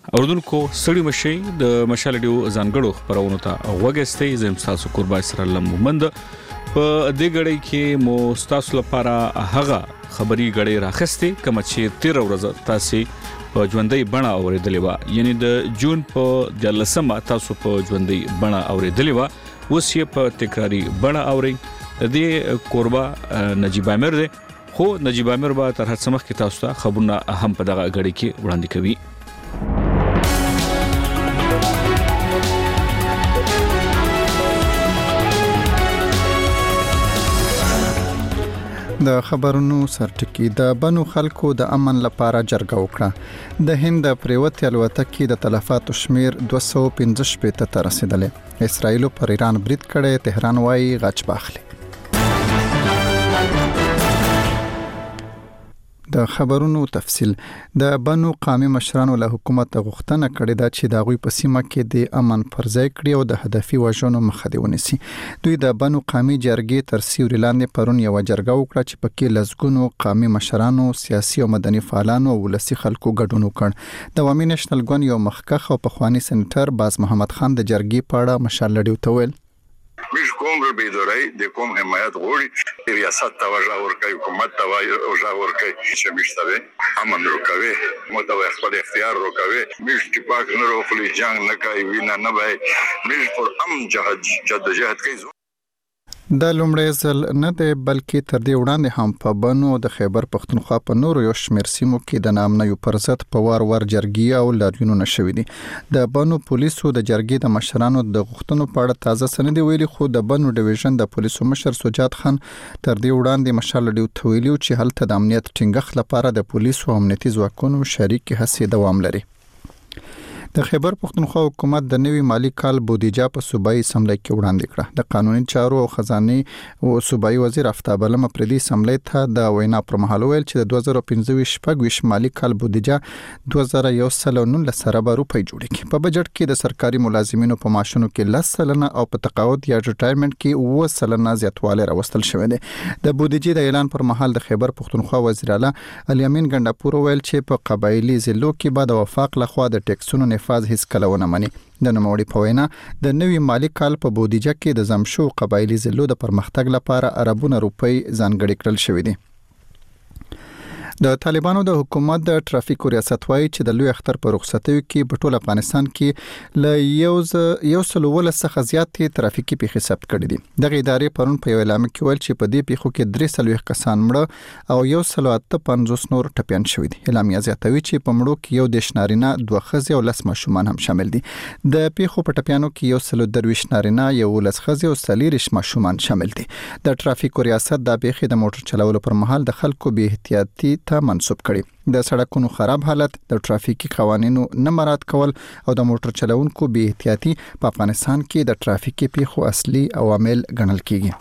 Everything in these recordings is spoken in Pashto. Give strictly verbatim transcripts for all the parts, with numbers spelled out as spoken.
اوردونکو سړی مشي د مشال ډیو ځانګړو خبرونو ته وګستې زم تاسو قربای سره لمومند په دې غړې کې مو تاسو لپاره هغه خبري غړې راخستې کوم چې تیر ورځ تاسو په ژوندۍ بڼه اوریدلې و یعنی د جون په دلسمه تاسو په ژوندۍ بڼه اوریدلې و اوس یې په تکراری بڼه اوري د دې قربا نجیب امیر دی خو نجیب امیر به تر هڅه مخ کې تاسو ته خبرونه هم په دغه غړې کې وړاندې کوي. د خبرونو سرټکی د بنو خلکو د امن لپاره جرګه وکړه. د هند پریوت الوتکې د تلفاتو شمیر دوه سوه پنځه شپږ ته رسیدلې. اسرائیل پر ایران برید کړي. تهران وايي غچ باخلي. د خبرونو تفصیل. د بنو قومي مشرانو له حکومت غوښتنه کړې ده چې د غوي په سیمه کې د امن پرځای کړي او د هدفي وژنو مخه دی ونیسي. دوی د بنو قومي جرګې تر سیوري لاندې پرون یو جرګه وکړه چې پکې لزګونو قومي مشرانو، سیاسي او مدني فعالانو او ولسي خلکو ګډون وکړ. د عوامي نېشنل ګوند یو مخکخ او پخوانی سېنیټر باز محمد خان د جرګې په اړه مشال لډیو ته ویل: مش کوم ربیدورای د کوم حمایت غوړي ریاست ته وجه ورکوي، حکومت ته وجه ورکوي چې مشته امن وکوي، متوي خپل اختیار وکوي، مش چې پاک نه روخلي جنگ نه کوي، وینا نه وای، مش پر ام جهاد جدوجہد کوي. د لومړی ځل نه دی بلکې تر دې وړاندې هم په بنو د خیبر پښتونخوا په نورو یو شمېر سیمو کې د نامنیو پر ضد په وار وار جرګې او لاریونونه شوي دي. د بنو پولیسو د جرګې د مشرانو د غوښتنو په اړه تازه څه نه دي ویلي، خو د بنو ډیویژن د پولیسو مشر سجاد خان تر دې وړاندې مشال لډیو ته ویلي چې هلته د امنیت ټینګښت لپاره د پولیسو او امنیتي ځواکونو شریکې هڅې دوام لري. د خیبر پښتونخوا حکومت د نوي مالی کال بودیجه په صوبایي اسمبلی کې وړاندې کړه. د قانوني چارو او خزانه او صوبایي وزیر افتاب علم پردي اسمبلی ته د وینا پر مهال ویل چې د دوه زره پنځه شپږ مالی کال بودیجه دوه زره یو سل او نولس سره روپۍ جوړ کړي. په بجټ کې د سرکاري ملازمینو په معاشونو کې لس سلنه او په تقاعد یا ریټایرمنټ کې اووه سلنه زیاتوالی راوستل شوی دی. د بودیجې د اعلان پر مهال د خیبر پښتونخوا وزیر اعلی الیمین ګنډاپور ویل چې په قبایلی ضلعو کې بعد وفاق لخوا د ټیکسونو نفاذ هیڅ کله ونه مني. د نوموړي په وینا د نوي مالی کال په بودیجه کې د زمشو قبایلی ضلعو د پرمختګ لپاره اربونه روپۍ ځانګړي کړل شوې دي. د طالبانو د حکومت د ټرافیکو ریاست وايي چې د لوی اختر په رخصتیو کې په ټول افغانستان کې ل یو یو سل ولس څخه زیاتې ترافیکي پیښې ثبت کړې دي. دغه ادارې پرون په یو اعلان کې ویل چې په دې پیښو کې درې سلويخ کسان مړه او یو سل اته پنځوس نور ټپيان شوي دي. اعلامیه زیاتوي چې په مړو کې یو دیش نارینه، دوه ښځې او لس ماشومان هم شامل دي. د پیښو په ټپيانو کې یو سل درویش نارینه، یو لس ښځې او څلېرویشت ماشومان شامل دي. د ټرافیکو ریاست د پیښې د موټر چلولو پر مهال د خلکو بې احتیاطي ته منسوب کړي. د سړکونو خراب حالت، د ټرافیکي قوانینو نه مراعات کول او د موټر چلوونکو بې احتیاطي په افغانستان کې د ټرافیکي پیښو اصلي عوامل ګڼل کیږي.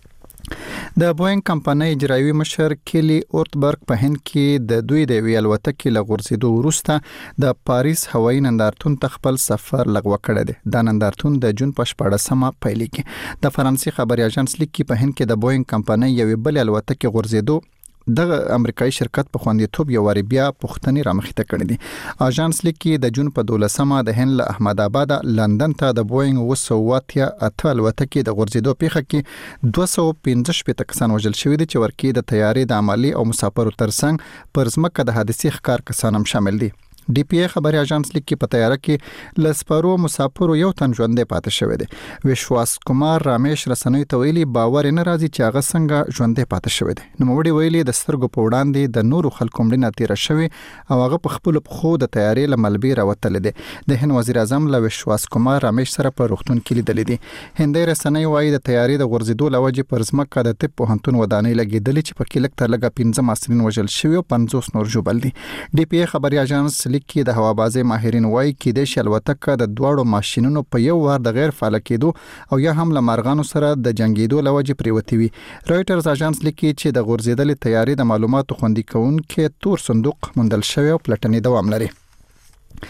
د بوینګ کمپنۍ اجرایي مشر کیلی اورتبرګ په هند کې د دوی د ویل وتکې لغورځېدو وروسته د پاریس هوایي نندارتون ته خپل سفر لغوه کړی دی. دا نندارتون د جون په شپاړسمه پیلېږي. د فرانسې خبري اژانس لیکي په هند کې د بوینګ کمپنۍ یوې بلې الوتکې غورځېدو دغه امریکایي شرکت په خوندیتوب یو واری بیا پښتني رامخته کړی دي. اژانس لیکي د جون په دولسمه د هند له احمد آباد لندن ته د بوینګ اوه سوه اته الوتکې د غورځېدو پیښه کې دوه سوه پنځه شپږ کسان وژل شوي دي چې ورکې د طیارې د عملي او مسافرو ترڅنګ پر ځمکه د حادثې ښکار کسان هم شامل دي. ډي پی ای خبري اژانس لیکي په طیاره کې لسپارو مسافرو یو تن ژوندې پاتې شوی دی. وشواس کومار رامیش رسنوي ته ویلي باور نه راځي چې هغه څنګه ژوندې پاتې شوی دی. نوموړي ویلي د سترګو په وړاندې د نورو خلکو مړینه تیره شوی او هغه په خپل پخو د طیارې له ملبې راوتل دي. د هند وزیر اعظم له وشواس کومار رامیش سره په روغتون کې لیدل دي. هندي رسنوي وايي د طیارې د غورځېدو لوجې پر ځمکه د طب پوهنتون ودانۍ لګېدلې چې په کې لږ تر لږه پنځه محصلین وژل شوي او پنځوس نور ژوبل دي. ډي پی ای خبري اژانس لیکي د هوابازۍ ماهرین وايي کې د شلوتکه د دواړو ماشينونو په یو وار د غیر فعال کېدو او یا هم له مارغانو سره د جنگیدو لوجې پریوتی وي. رويټرز اژانس لیکي چې د غورځېدلې طیارې د معلوماتو خوندي کوونکې تور صندوق موندل شوی او پلټنې دوام لري.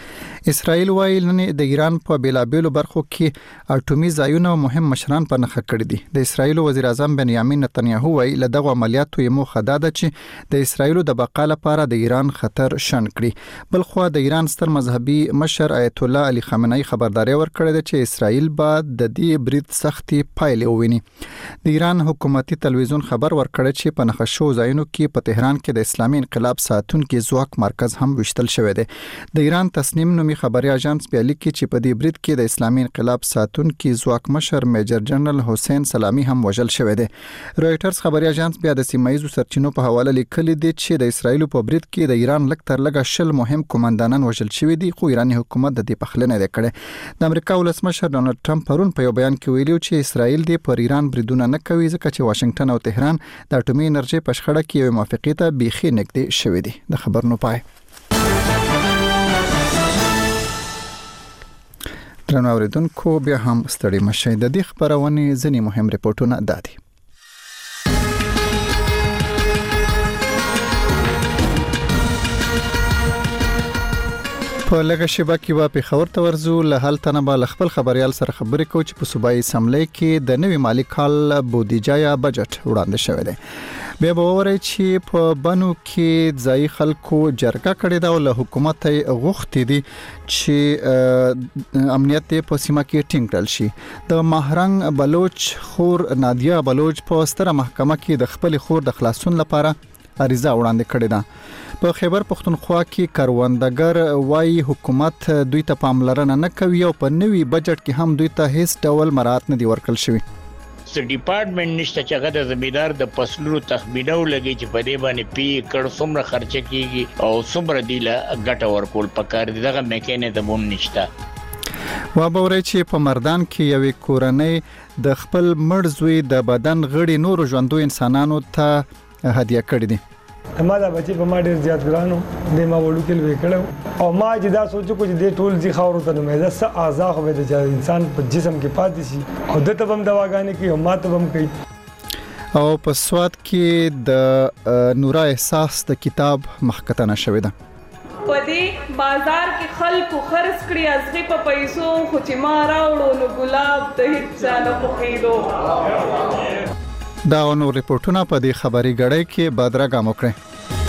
اسرائیل وايي نن د ایران په بیلابېلو برخو کې اټومي ځایونه مهم مشران په نخښه کړی دي. د اسرائیل وزیر اعظم بنیامین نتنیاهو وايي له دغه عملیاتو یې موخه دا ده چې د اسرائیل د بقا لپاره د ایران خطر شنډ کړي. بل خو د ایران ستر مذهبي مشر آیت الله علي خامنه‌ای خبرداري ورکړې ده چې اسرائیل به د دې برید سختي پایلې وویني. د ایران حکومتي تلویزیون خبر ورکړی چې په نخښو ځایونو کې په تهران کې د اسلامي انقلاب ساتونکو ځواک مرکز هم وشتل شوی دی. د ایران تصنیم نومي خبري اژانس بیا لیکي چې په دې برید کې د اسلامي انقلاب ساتونکو ځواک مشر میجر جنرال حسین سلامي هم وژل شوی دی. رويټرز خبري اژانس بیا د سیمایي سرچینو په حواله لیکلي دی چې د اسرایل په برید کې د ایران لک تر لګه شل مهم کمانډانان وژل شوی دي، خو ایراني حکومت د دې پخلنه نه کړي. د امریکا ولسمشر ډونالد ټرمپ پرون په یو بیان کې ویلي چې اسرایل د پر ایران بریدونه نه کوي ځکه چې واشنگټن او تهران د اټومي انرژي په شخړه کې یو موافقه ته بيخي نږدې شوی دي. د خبر نو پای درنو اوریدونکو بیا هم ستړي مشي. د دې خبرونه ځنی مهم ریپورتونه دادي. په لږه شیبه کې به په خبر تورزو له حل تنه به خپل خبريال سره خبرې کوي چې په صوبایي اسمبلی کې د نوي مالی کال بودیجه یا بجټ وړاندې شوی دی. بیا به وره چې په بنو کې ځای خلکو جرګه کړې ده او له حکومت غوښتي دي چې امنیت په سیمه کې ټینګ کړل شي. د ماهرنګ بلوچ خور نادیا بلوچ په ستره محکمه کې د خپل خور د خلاصون لپاره عریضه وړاندې کړې ده. په خیبر پختونخوا کې کروندګر وايي حکومت دوی ته پاملرنه نه کوي او په نوي بجټ کې هم دوی ته هیڅ ډول مراعات نه دی ورکړل شوی. س ډیپارټمنټ نشته چې هغه د زمیدار د فصلونو تخمینه ولګي چې په دې باندې پی کړ څومره خرچه کیږي او څومره دی له ګټه ورکول پکار دي. دغه میکانیزم هم نشته. وابورې چې په مردان کې یوې کورنۍ د خپل مړ زوی د بدن غړي نور ژوندو انسانانو ته هدیه کړې دي. ما دا بچي په ما ډیر زیات ګرانو د ما وړو کې لوي کړو او ما چې دا سوچو چې د ټول ځي خاورو ته مې دا څه اعضاء خو د انسان په جسم کې پاتې شي او د تبم دواګانې کې او ما تبم کوي. او په سواد کې د نورا احساس د کتاب مخکتنه شوې ده. په دې بازار کې خلکو خرڅ کړی ازغي په پیسو خو چې ما راوړو نو ګلاب ته هیڅ نه پخېدو. دا نو ریپورتونه په دې خبري غړې کې بدرګه موکړه.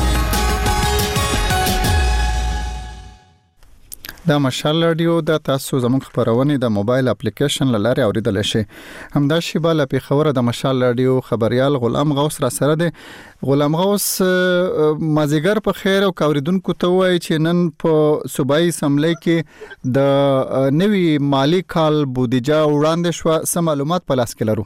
دا مشال رادیو د تاسو زموږ خبرونه د موبایل اپلیکیشن لاره اوریدل شي. همدا شی بل په خبره د مشال رادیو خبريال غلام غوث را سره ده. غلام غوث مازیګر په خیر او اوریدونکو ته وایي چې نن په صوبایي اسمبلی کې د نوي مالی کال بودیجه وړاندې شو. سم معلومات په لاس کې لرو.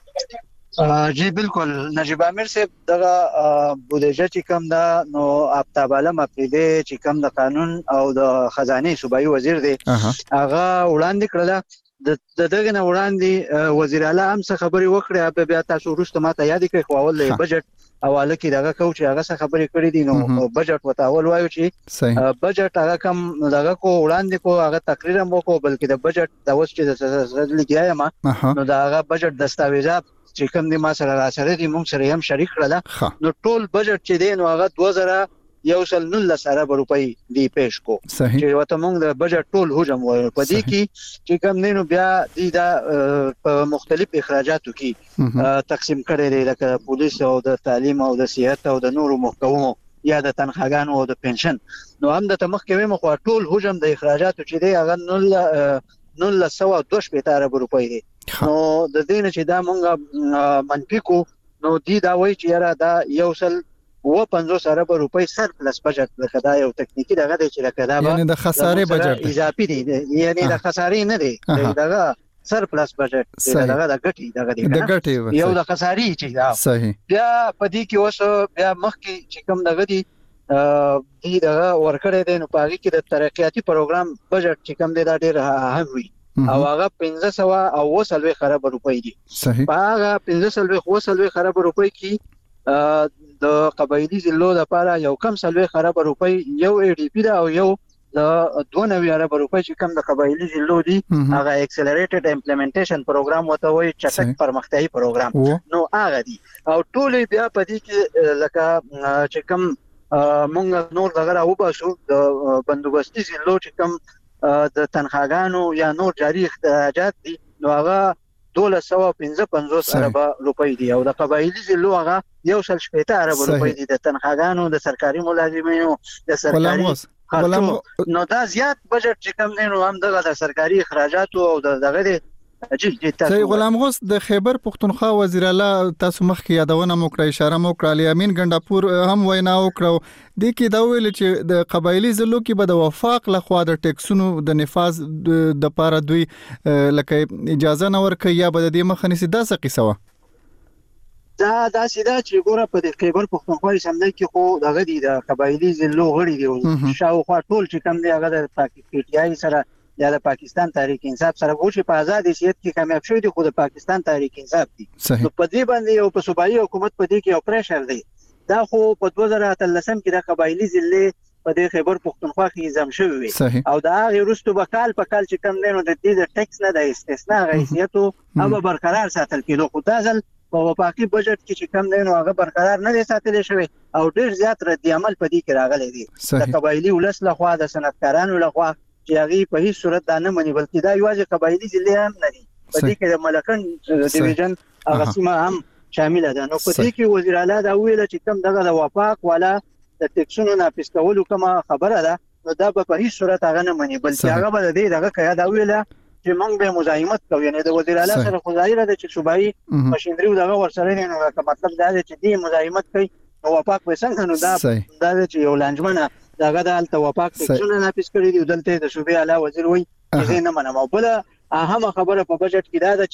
جی بالکل نجیب امیر صاحب دغه بودیجه چې کوم دا نو اپتاباله مپریده چې کوم د قانون او د خزانه صوبایي وزیر دی هغه وړاندې کړل. د دغه نه وړاندې وزیر اعلی هم څه خبري وکړه بیا تاسو وروسته ماته یاد کړئ خو اول بجټ حواله کې دغه کو چې هغه څه خبري کړې دي نو بجټ وتاول وایو چې بجټ هغه کم دغه کو وړاندې کو هغه تقریر مو کو بلکې د بجټ د اوس چې د سرزل کیای ما نو دا هغه بجټ دستاویزات چې کوم دي ما سره را سره دي موږ سره هم شریک کړل نو ټول بجټ چې دی نو هغه دوه زره یو سل نولس ارب روپۍ دی پیش کو چې وته موږ د بجټ ټول حجم وایو په دې کې چې کوم دی نو بیا دی دا په مختلف اخراجاتو کې تقسیم کړي دي لکه پولیس او د تعلیم او د صحت او د نورو محکمو یا د تنخواګانو او د پنشن نو هم د تمخ کې مخ ټول حجم د اخراجاتو چې دی هغه نول نولس سو دوه شپږ ارب روپۍ دی. نو د دې نه چې دا مونږه منفي کو نو دی دا وایي چې یاره دا یو سل و پنځوس ارب روپۍ سر پلس بجټ لکه دا یو تکنیکی دغه دی چې لکه دا یعنی د خسارې بجټ اضافي دی یعنی د خسارې نه دی دغه سر پلس بجټ دغه د ګټي دغه دی د ګټي یو د خسارې چې دا صحیح بیا په دې کې اوس بیا مخکې چې کوم دغه دی دی دغه ورکړې دی نو په هغه کې د ترقیاتي پروګرام بجټ چې کوم دی دا ډېر اهم وي او هغه پنځه سوه او وسلوي خراب روپۍ دي. صحیح هغه پنځه سلوي وسلوي خراب روپۍ کې د قبایلی ضلعو لپاره یو کم سلوي خراب روپۍ یو ای ډی پی دا او یو د دوه نوي ارب روپۍ چې کم د قبایلی ضلعو دي هغه اکسلریټډ امپلیمنټیشن پروګرام وته وي چټک پرمختیايي پروګرام نو هغه دي او ټول بیا په دې کې لکه چې کم مونږ نور دغه راو باسو د بندوبستي ضلعو چې کم د تنخواګانو یا نور جاري اخراجات دي نو هغه دولس سوه پنځه پنځوس اربه روپۍ دي او د قبایلي ضلعو هغه یو سل شپېته اربه روپۍ دي د تنخواګانو د سرکاري ملازمینو د سرکاري نو دا زیات بجټ چې کوم دی نو هم دغه د سرکاري اخراجاتو او دغه د صحیح غلام غوث د خیبر پختونخوا وزیر اعلی تاسو مخکې یادونه مو کړې اشاره مو کړې امین ګنداپور هم وینا وکړو د کې دا ویل چې د قبایلی ضلعو کې به د وفاق لخوا د ټیکسونو د نفاذ د پاره دوی لکه اجازه نه ورکړي یا به د دې مخه نسی دا څه قصه و دا دا سیده چې ګوره په د خیبر پختونخوا سمندر کې خو دغه دي د قبایلی ضلعو غړي دي شاوخوا ټول چې کوم دی هغه د پاکستان سره یا د پاکستان تحریک انصاف سره وو په آزاد حیثیت کې کامیاب شوی دی خو د پاکستان تحریک انصاف دی نو په دې باندې یو په صوبایي حکومت په دې کې یو پریشر دی دا خو په دوه زره اتلسم کې د قبایلی ضلع په دې خیبر پختونخوا کې نظام شوی وي او دا هغه وروسته به کال په کال چې کم دی نو د دې د ټیکس نه د استثناء حیثیت او برقرار ساتل کېدو خو دا ځل په وفاقي بجټ کې چې کم دی نو هغه برقرار نه دی ساتل شوی او ډیر زیات رد عمل په دې کې راغلی دی د قبایلی ولس لخوا د صنعتکارانو لخوا چې هغه په هیڅ صورت دا نه مني بلکې دا یوازې قبایلی ضلع هم نه دي په دې کې د ملکن ډیویژن هغه سیمه هم شامل ده نو په دې کې وزیر اعلی دا ویل چې کوم دغه د وفاق ولا د ټیکسونو ناپیس کولو کومه خبره ده نو دا په هیڅ صورت هغه نه مني بلکې هغه به دې دغه کیا دا ویل چې موږ به مزاحمت کوو یعنی د وزیر اعلی سره خو ظاهر ده چې صوبایي ماشينري دغه ورسره نه نو مطلب دا دی چې دې مزاحمت کوي او وفاق به څنګه نو دا دا چې یو لانجمنه داغه د الته وفاق ټیکسونه ناپیس کړی دی دلته د صوبې اعلی وزیر وای چې نه منم او بل اهم خبره په بجټ کې دا ده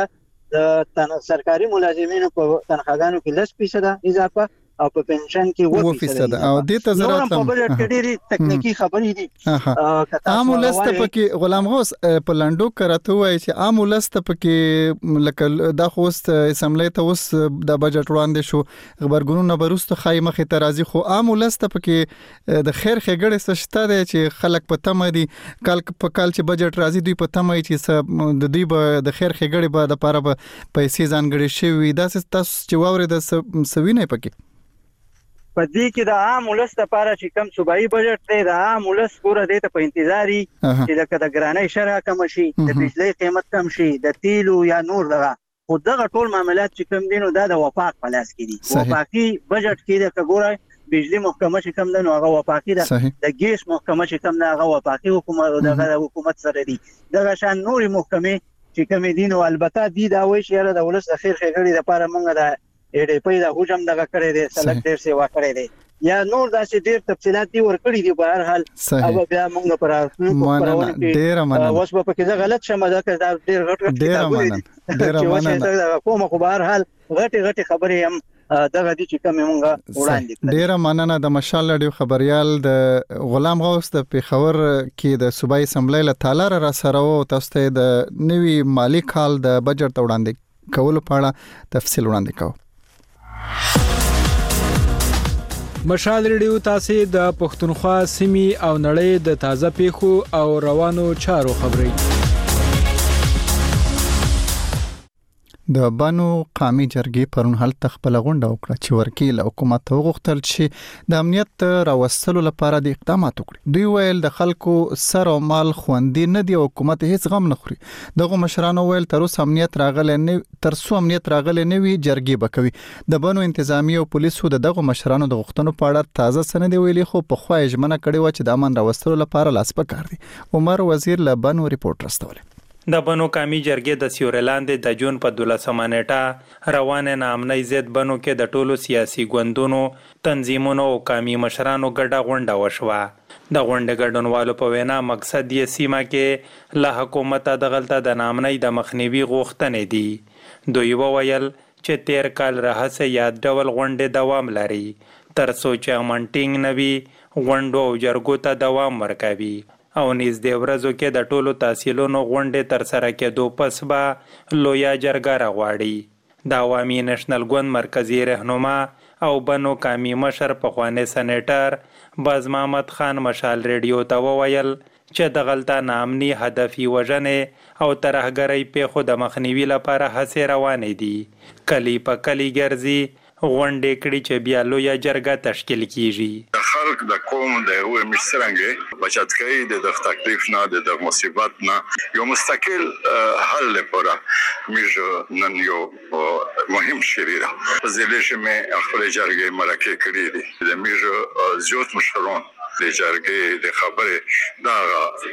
چې د سرکاري ملازمینو په تنخواګانو کې لس فیصد اضافه او په پنشن کې و فیصد او دې ته ضرورت په بجټ کې ډېری تکنیکی خبرې دي عام ولست پکې غلام غوث په لندو کرته وای چې عام ولست پکې لکه د خوست اسمبلی ته اوس د بجټ وړاندې شو خبرګونونه بروست خای مخه ترازی خو عام ولست پکې د خیر خګړې سشته دی چې خلک په تمه دي کال په کال چې بجټ راځي دوی په تمه چې د دوی به د خیر خګړې به د پاره به پیسې ځانګړي شي دا تاسو چې واوري د سوینه پکې په دې کې د عام ولس لپاره چې کم صوبایي بجټ دی د عام ولس ګوره دی ته په انتظاري چې لکه د ګرانۍ شرح کم شي د بجلی قیمت کم شي د تیلو یا نور دغه خو دغه ټول معاملات چې کم دي نو دا د وفاق په لاس کې دي وفاقي بجټ کې د ګوره بجلی محکمه چې کم ده نو هغه وفاقي ده د ګیس محکمه چې کم ده هغه وفاقي حکومت دغه حکومت سره دي دغه شان نوري محکمې چې کم دي نو البته دي دا وایي چې د ولس د خیر خګړې لپاره مونږ د اډې په دا حجم دغه کړی دی سلک ډیر سیوا کړی دی یا نور داسې ډیر تفصيلات دي ورکړي دي په هر حال او بیا موږ پر مننه ډیر مننه اوس په کې غلط شمه دا ډیر غټ غټ ډیر مننه ډیر مننه کومه خو به هر حال غټي غټي خبرې هم دغه دي چې کوم موږ وړاندې کړو ډیر مننه د مشال لډیو خبريال د غلام غوث د پیښور کې د صوبایي اسمبلی له تالار را سره او تاسو ته د نوي مالی کال د بجټ وړاندې کولو په اړه تفصیل وړاندې کوم مشال ریډیو تاسو د پښتونخوا سیمې او نړۍ د تازه پیښو او روانو چارو خبري د بانو قومي جرګې پرون هل تخپل غونډه وکړه چې ورکیل حکومت وغوښتل چې د امنیت راوستلو لپاره د اقدامات وکړي دوی ویل د خلکو سر او مال خوندي نه دی او حکومت هیڅ غم نه خوري دغه مشرانو ویل تر اوسه امنیت راغلی نه تر څو امنیت راغلی نه وي جرګې بکوي د بانو انتظامی او پولیسو دغه مشرانو د غوښتنو په اړه تازه سند ویلي خو په خو یې ژمنه کړې و چې د امن راوستلو لپاره لاس پکار دي عمر وزیر له بانو ریپورت راستوله د بنو قومي جرګې د سیورلاند د جون په دولسمه نیټه روانه نامنۍ ضد بنو کې د ټولو سیاسي ګوندونو تنظیمونو او قومي مشرانو ګډه غونډه وشوه د غونډې ګډونوالو په وینا مقصد یې سیمه کې له حکومت د غلطه د نامنۍ د مخنیوي غوښتنې دي دوی وویل چې تیر کال راهسه یاد ډول غونډې دوام لري تر څو چې امنټینګ نوي غونډو او جرګو ته دوام ورکوي او نږدې ورځو کې د ټولو تحصیلونو غونډې تر سره کېدو پس به لویا جرګه راغواړي د عوامي نېشنل ګوند مرکزی رهنما او بنو قومي مشر پخوانی سېنیټر باز محمد خان مشال ریډیو ته وویل چې د غلطه نامني هدفي وژنې او ترهګرۍ پیښو د مخنیوي لپاره هڅې روانې دي کلی په کلی ګرځي غونډې کړي چې بیا لویا جرګه تشکیل کیږي خلک خلک د قوم د یو مشرنګ بچت کوي د تکلیف نه د مصیبت نه یو مستقل حل لپاره موږ نن یو مهم شریره په ځلېشه مې خپل جرګې مرکه کړې دي د موږ زیات مشرون د جرګې د خبره دا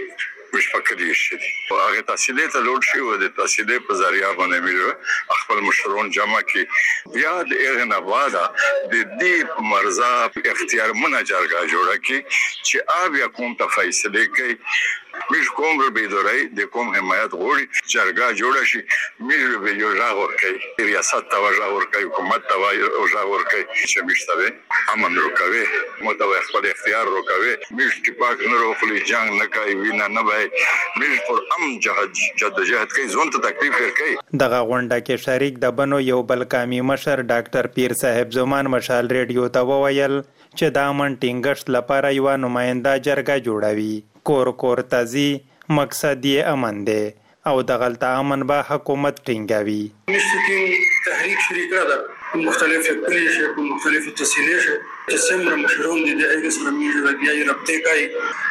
مش فکرې شي هغه تحصیلې ته لوړ شي او د تحصیلې په ذریعہ باندې موږ خپل مشرون جمع کی بیا د اغنا واده د دې مرزا اختیار منه جرګه جوړه کی چې آب یا کوم ته فیصله کوي مش کوم به دوی د کوم حمایت غوړي جرګه جوړه شي مش به یو ژغور کوي ریاست ته ژغور کوي حکومت ته ژغور کوي چې مشته امن وکوي متوي خپل اختیار وکوي مش چې پاک نه روخلي جنگ نه کوي وینا نه وای مش پر ام جهاد جدوجہد کوي ځون ته تکلیف ورکوي دغه غونډه کې شریک د بنو یو بل قومي مشر ډاکټر پیر صاحب زمان مشال ریډیو ته وویل چې د امن ټینګښت لپاره یو نماینده جرګه جوړوي کور کور تازي مقصد یې امن دی او د غلطه امن به حکومت ټینګوي مشتین تحریک شریکه ده مختلف کلیې شه په مختلف تسهیلې شه چې څومره مشرون دي د هغه سره میږي راځي رابطه کوي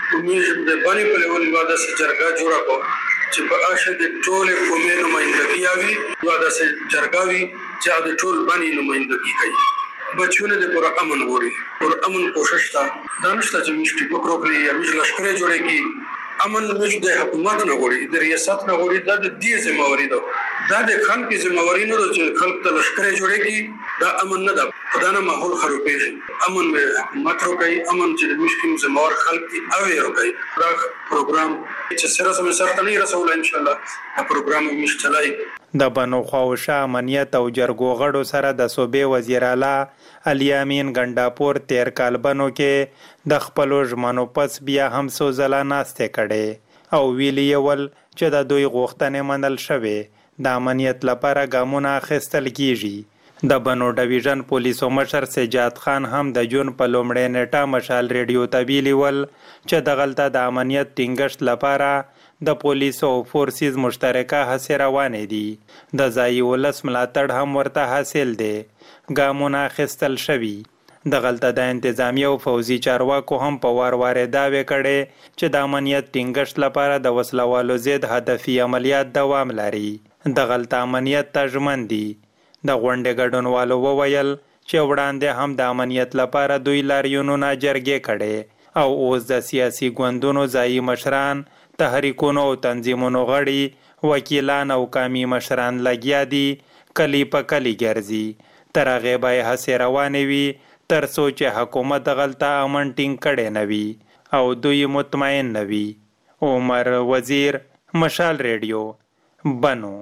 موږ د باندې په لور واده سره جرګه جوړه کو چې په اشه د ټول قومي نمائندګي اوي واده سره جرګه وي چې د ټول باندې نمائندګي کوي بچونه د پور امن غوړي پور امن کوشش تا دانشته چې مشتي وکړي یا مش لشکره جوړه کی امن مش د حکومت نه غوړي د ریاست نه غوړي د دې ذمہواری ده دا د خلک ذمہواری نه ده چې خلک ته لشکره جوړه کی دا امن نه ده خدانه ماحول خرابېږي امن به حکومت روکي امن چې مشکل ذمہوار خلک اوي روکي دا پروګرام چې سره سم سره نه رسول ان شاء الله دا پروګرام مشتلای د بنو خواوشا امنیت او جرګو غړو سره د صوبې وزیر اعلی علي امین ګنڈاپور تیر کال بنو کې د خپلو ژمنو پس بیا هم څو ځله ناستې کړې او ویلي ول چې د دوی غوښتنې منل شوې د امنیت لپاره ګامونه اخیستل کیږي د بنو ډیویژن پولیسو مشر سجاد خان هم د جون په لومړۍ نیټه مشال ریډیو ته ویلي ول چې د غلطه د امنیت ټینګښت لپاره د پولیسو او فورسز مشترکه هڅې روانې دي د ځایي ولس ملاتړ هم ورته حاصل دی ګامونه اخیستل شوي د غلطه د انتظامی او فوزي چارواکو هم په وار وارې دعوې کړې چې د امنیت ټینګښت لپاره د وسلوالو ضد هدفي عملیات دوام لري د غلطه امنیت ته ژمن دي د غونډې ګډونوالو وویل چې وړاندې هم د امنیت لپاره دوی لاریونونه جرګې کړې او اوس د سیاسي ګوندونو ځایي مشران تحریکونو او تنظیمونو غړي وکیلان او قومي مشران لګیا دي کلی په کلی ګرځي تر هغې به یې هڅې روانې وي تر څو چې حکومت غلطه امن ټینګ کړی نه وي او دوی مطمئن نه وي عمر وزیر مشال ریډیو بنو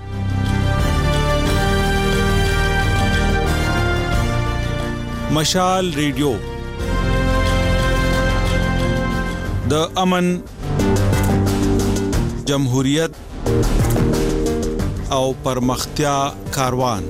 مشال ریډیو د امن جمهوریت او پرمختیا کاروان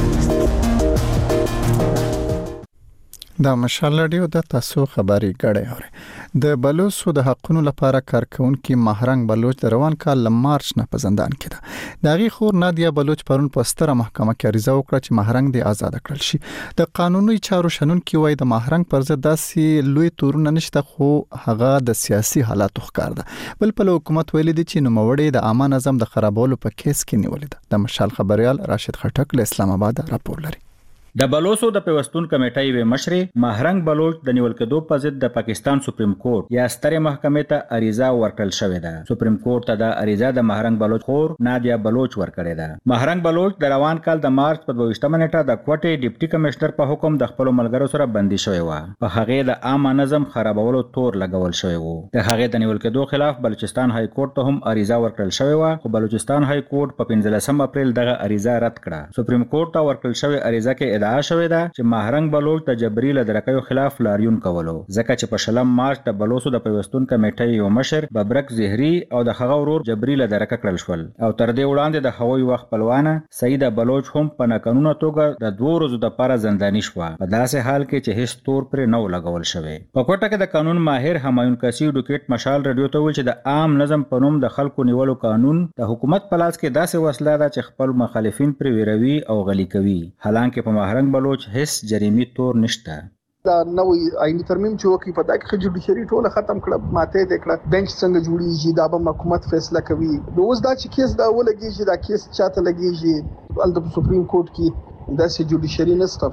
د مشال ریډیو د تاسو خبري غړې اوري د بلوچو د حقونو لپاره کارکونکو مهرنګ بلوچ د روان کال ل مارچ نه په زندان کې ده دغه خور نادیا بلوچ پرون په ستره محکمه کې عریضه وکړه چې مهرنګ د آزاد کړل شي د قانوني چارو شنن کې وای د مهرنګ پر ضد داسې لوی تورونه نشته خو هغه د سیاسي حالاتو ښکار ده بل په حکومت ویل دي چې نوموړي د عامه نظم د خرابولو په کیس کې نیولې ده د مشال خبريال راشد خټک له اسلام آباد راپور لري د بلوچو د پیوستون کمیټې و مشر مهرنګ بلوچ د نیول کېدو په ضد د پاکستان سپریم کورټ یا ستره محکمې ته عریضه ورکړل شوې ده سپریم کورټ ته د عریضه د مهرنګ بلوچ خور نادیا بلوچ ورکړې ده مهرنګ بلوچ د روان کال د مارچ په دویشتمه نیټه د کوټې ډیپټي کمشنر په حکم د خپل ملګرو سره بندي شوې و په هغه د عام نظم خرابولو تور لګول شوی و د هغه د نیول کېدو خلاف بلوچستان های کورټ ته هم عریضه ورکړل شوې و خو بلوچستان های کورټ په پنځلسم اپریل دغه عریضه رد کړه سپریم کورټ ته ورکړل شوې عریضه کې ادعا شوې ده چې مهرنګ بلوچ د جبري له درکیو خلاف لاریون کولو ځکه چې په شلم مارچ د بلوچو د پیوستون کمیټې یو مشر ببرک زهري او د هغه ورور جبري له درکه کړل شول او تر دې وړاندې د هوایي وخت پلوانه سعید بلوچ هم په ناقانونه توګه د دوه ورځو لپاره زنداني شو په داسې حال کې چې هیڅ تور پر نه لګول شوی په کوټه کې د قانون ماهر همایون کسی ډوکټ مشال رادیو ته ویل چې د عام نظم په نوم د خلکو نیولو قانون د حکومت په لاس کې داسې وسله ده چې خپل مخالفین پر ویروي او غلي کوي حالانکه په مهرنګ بلوچ هیڅ جریمي تور نشته دا نوې آئینی ترمیم چې وکړي په دا کې جوډیشري ټوله ختم کړه ماته دې کړه بنچ څنګه جوړیږي دا به حکومت فیصله کوي نو اوس دا چې کیس دا ولګي دا کیس چاته لګيږي ول د سپریم کورټ کې دا چې جوډیشري نسته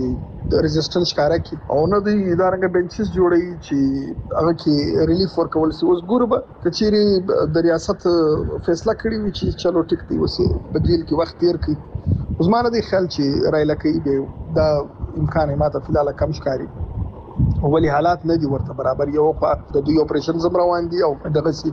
چې د ریزिस्टنس ښکارا کی او نه دی ادارنګ بنچز جوړي چې هغه کې ریلیف ورکول سي اوس ګوربه کچيري د ریاست فیصله کړی وي چې چلو ټیک دی وسی بدیل کې وخت تیر کړي اوس مانه دی خیال چې رای لکې دی دا امکان ماته فلال کم ښکاری ولی حالات نه دي ورته برابر یو په د دوی اپریشن زم روان دي او دغه سي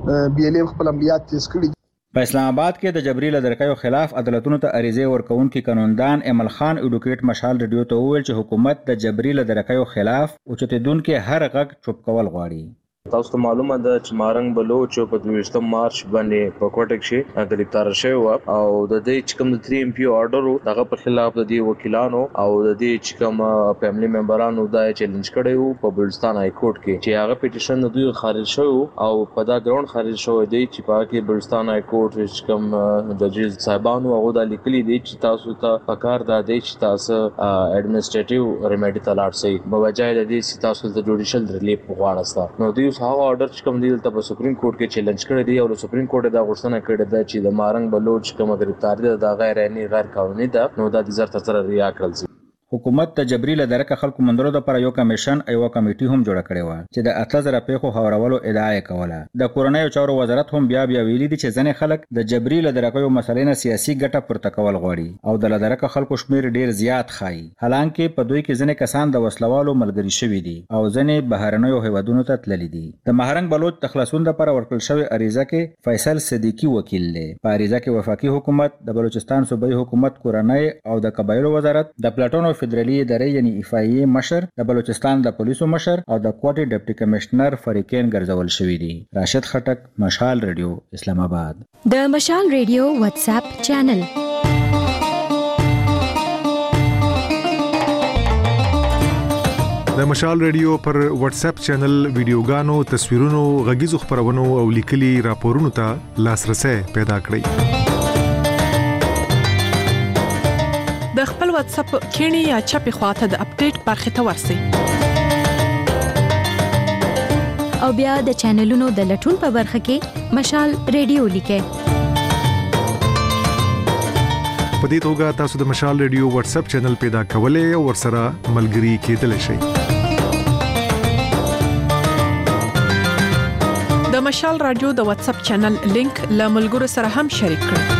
بي ال ام خپل عملیات تیز کړي په اسلام آباد کې د جبري لدرکیو خلاف عدالتونو ته عریضه ورکونکي قانوندان امل خان اډوکیټ مشال رادیو ته وویل چې حکومت د جبري لدرکیو خلاف اوچتیدونکو هر غږ چوپ کول غواړي تاسو ته معلومه ده چې مارنګ بلوچ په دویشتم مارچ باندې په کوټک شي گرفتار شوی او د دې چې کوم د تری ام پی آرډر دغه په خلاف د دې وکیلانو او د دې چې کوم فیملی ممبرانو دا چیلنج کړی وو په بلوچستان های کورټ کې چې هغه پټیشن د دوی خارج شو او په دا ګراوند خارج شو دی چې په کې بلوچستان های کورټ چې کوم ججز صاحبانو هغه د لیکلي دي چې تاسو ته پکار دا دی چې تاسو اډمنسټریټیو ریمیډي ته لاړ شئ بوجای د دې چې تاسو د جوډیشل ریلیف غواړئ نو دوی هغه آرډر چې کوم دی د سپریم کورټ کې چیلنج کړی دی او سپریم کورټ دا غوښتنه کړې ده چې د مارنګ بلوچ کوم گرفتاری ده غیر عیني غیر قانوني ده نو دا د زر تر سره ریا کړل شي حکومت ته جبري لدرکه خلکو مندلو د پر یو کمیشن ایو کمیټي هم جوړ کړی و چې د اتل زره پیخو هورولو ادعا کوله د کورونای چارو وزارت هم بیا بیا ویلي دي چې ځنې خلک د جبري لدرکه یو مسلې نه سیاسي ګټه پورته کول غواړي او د لدرکه خلکو شمیر ډیر زیات خای حالانکه په دوی کې ځنې کسان د وسلوالو ملګری شوي دي او ځنې بهرنیو هیوادونو ته تللي دي د مهرنګ بلوچ تخلصون د پر ورکل شوی اریزه کې فیصل صدیقی وکیل دی په اریزه کې وفاقي حکومت د بلوچستان صوبایي حکومت کورونای او د قبایلو وزارت د پلاتونو فدرالي ادارې یعنی افایي مشر د بلوچستان د پولیسو مشر او د کوټي ډیپټي کمشنر فریقین ګرځول شوی دي راشد خټک مشال ریډیو اسلام آباد د مشال ریډیو واتس اپ چینل د مشال ریډیو پر واتس اپ چینل ویډیوګانو تصویرونو غږیزو خبرونو او لیکلي راپورونو ته لاسرسي پیدا کړئ د خپل واتس اپ کینی یا چپی خواته د اپډیټ برخه ته ورسی او بیا د چینلونو د لټون په برخه کې مشال ریډیو لیکه په دې توګه تاسو د مشال ریډیو واتس اپ چینل پیدا کولای او ورسره ملګري کېدلی شئ د مشال رادیو د واتس اپ چینل لینک له ملګرو سره هم شریک کړئ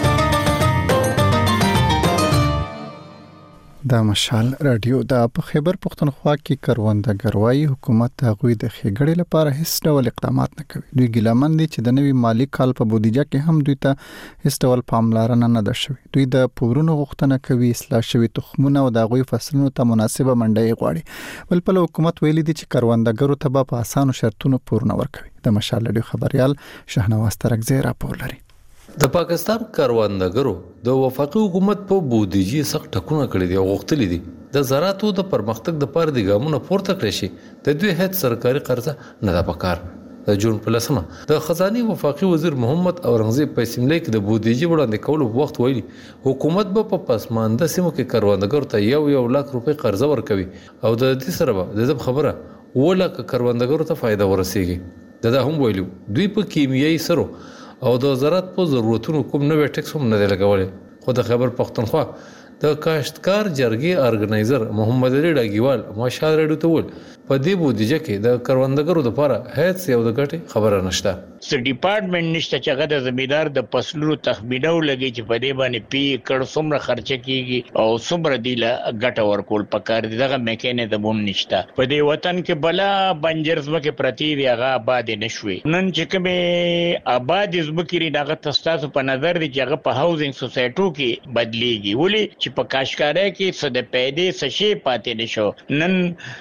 د مشال رادیو د په خیبر پختونخوا کې کروندګروي حکومت هغوی د خېګړې لپاره هیڅ ډول اقدامات نه کوي دوی ګلمن دي چې د نوي مالی کال په بودیجه کې هم دوی ته هیڅ ډول پاملرنه نه ده شوې دوی د پورونو غوښتنه کوي اصلاح شوی تخمونه او د هغوی فصلونو ته مناسبه منډي غواړي بل په حکومت ویلي دي چې کروندګرو ته په اسانو شرطونو پورونه ورکوي د مشال رادیو خبريال شهنواز ترکزی راپور لري د پاکستان کروندګرو د وفاقي حکومت په بودیجې سخت ټکونه کړی دي او غوښتلي دي د زراعتو د پرمختګ د لپاره د ګامونو پورته کړی شي د دوی هیڅ سرکاري قرضه نه ده پکار د جون په لسمه د خزاني وفاقي وزیر محمد اورنګزیب په سیملې کې د بودیجې وړاندې کولو وخت ویلي حکومت به په پسمانده سیمو کې کروندګرو ته یو یو لک روپۍ قرضه ورکوي او د دې سره به د خبره ولکه کروندګرو ته فائدہ ورسیږي دا هم ویلو دوی په کیمیاوي سرو او د زراعت په ضرورتونو کوم نوې ټیکس هم نه دی لګولې خو د خیبر پختونخوا د کاشتکار جرګې ارګنایزر محمد علي ډاګیوال مشال رادیو ته ول په دې بودیجه کې د کروندګرو لپاره هیڅ یو د ګټې خبره نشته س ډپارټمنټ نشته چې هغه د زمیدار د فصلونو تخمینو لګي چې په دې باندې پی کړ څومره خرچه کیږي او څومره دی له ګټه ورکول پکار دي دغه میکانیزم نشته په دې وطن کې بلا بنجرز مکه پرتی دی هغه آباد نشوي نن چې کومه آباد زمکري دغه تاسو په نظر دي چې هغه په هاوزینګ سوسایټو کې بدليږي ولي چې په کاشکارۍ کې څه د پیدې څه شي پاتې نشو نن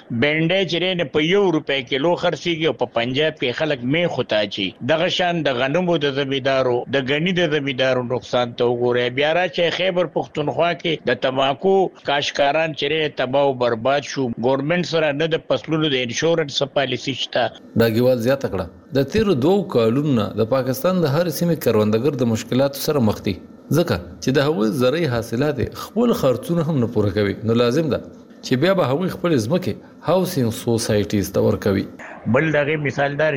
بنډې چې نه په یو روپې کیلو خرڅيږي او په پنجاب کې خلک می خطا چی دغه شان د غنمو د زمیدارو د غنی د زمیدارو نقصان ته وګورئ بیا را چې خیبر پختونخوا کې د تماکو کاشکاران چې تباہ او برباد شو ګورنمنت سره نه د فصلونو د انشورنس پالیسی شته داګیوال زیات کړه د تیر دوه کالونو د پاکستان د هر سیمې کروندګر د مشکلاتو سره مخ دي ځکه چې د هغوی زرعي حاصلات خپل خرڅونه هم نه پوره کوي نو لازم ده چې بیا به هغوی خپل ځمکې هاوسینګ سوسایټیز ته ورکوي. بل دغه مثالدار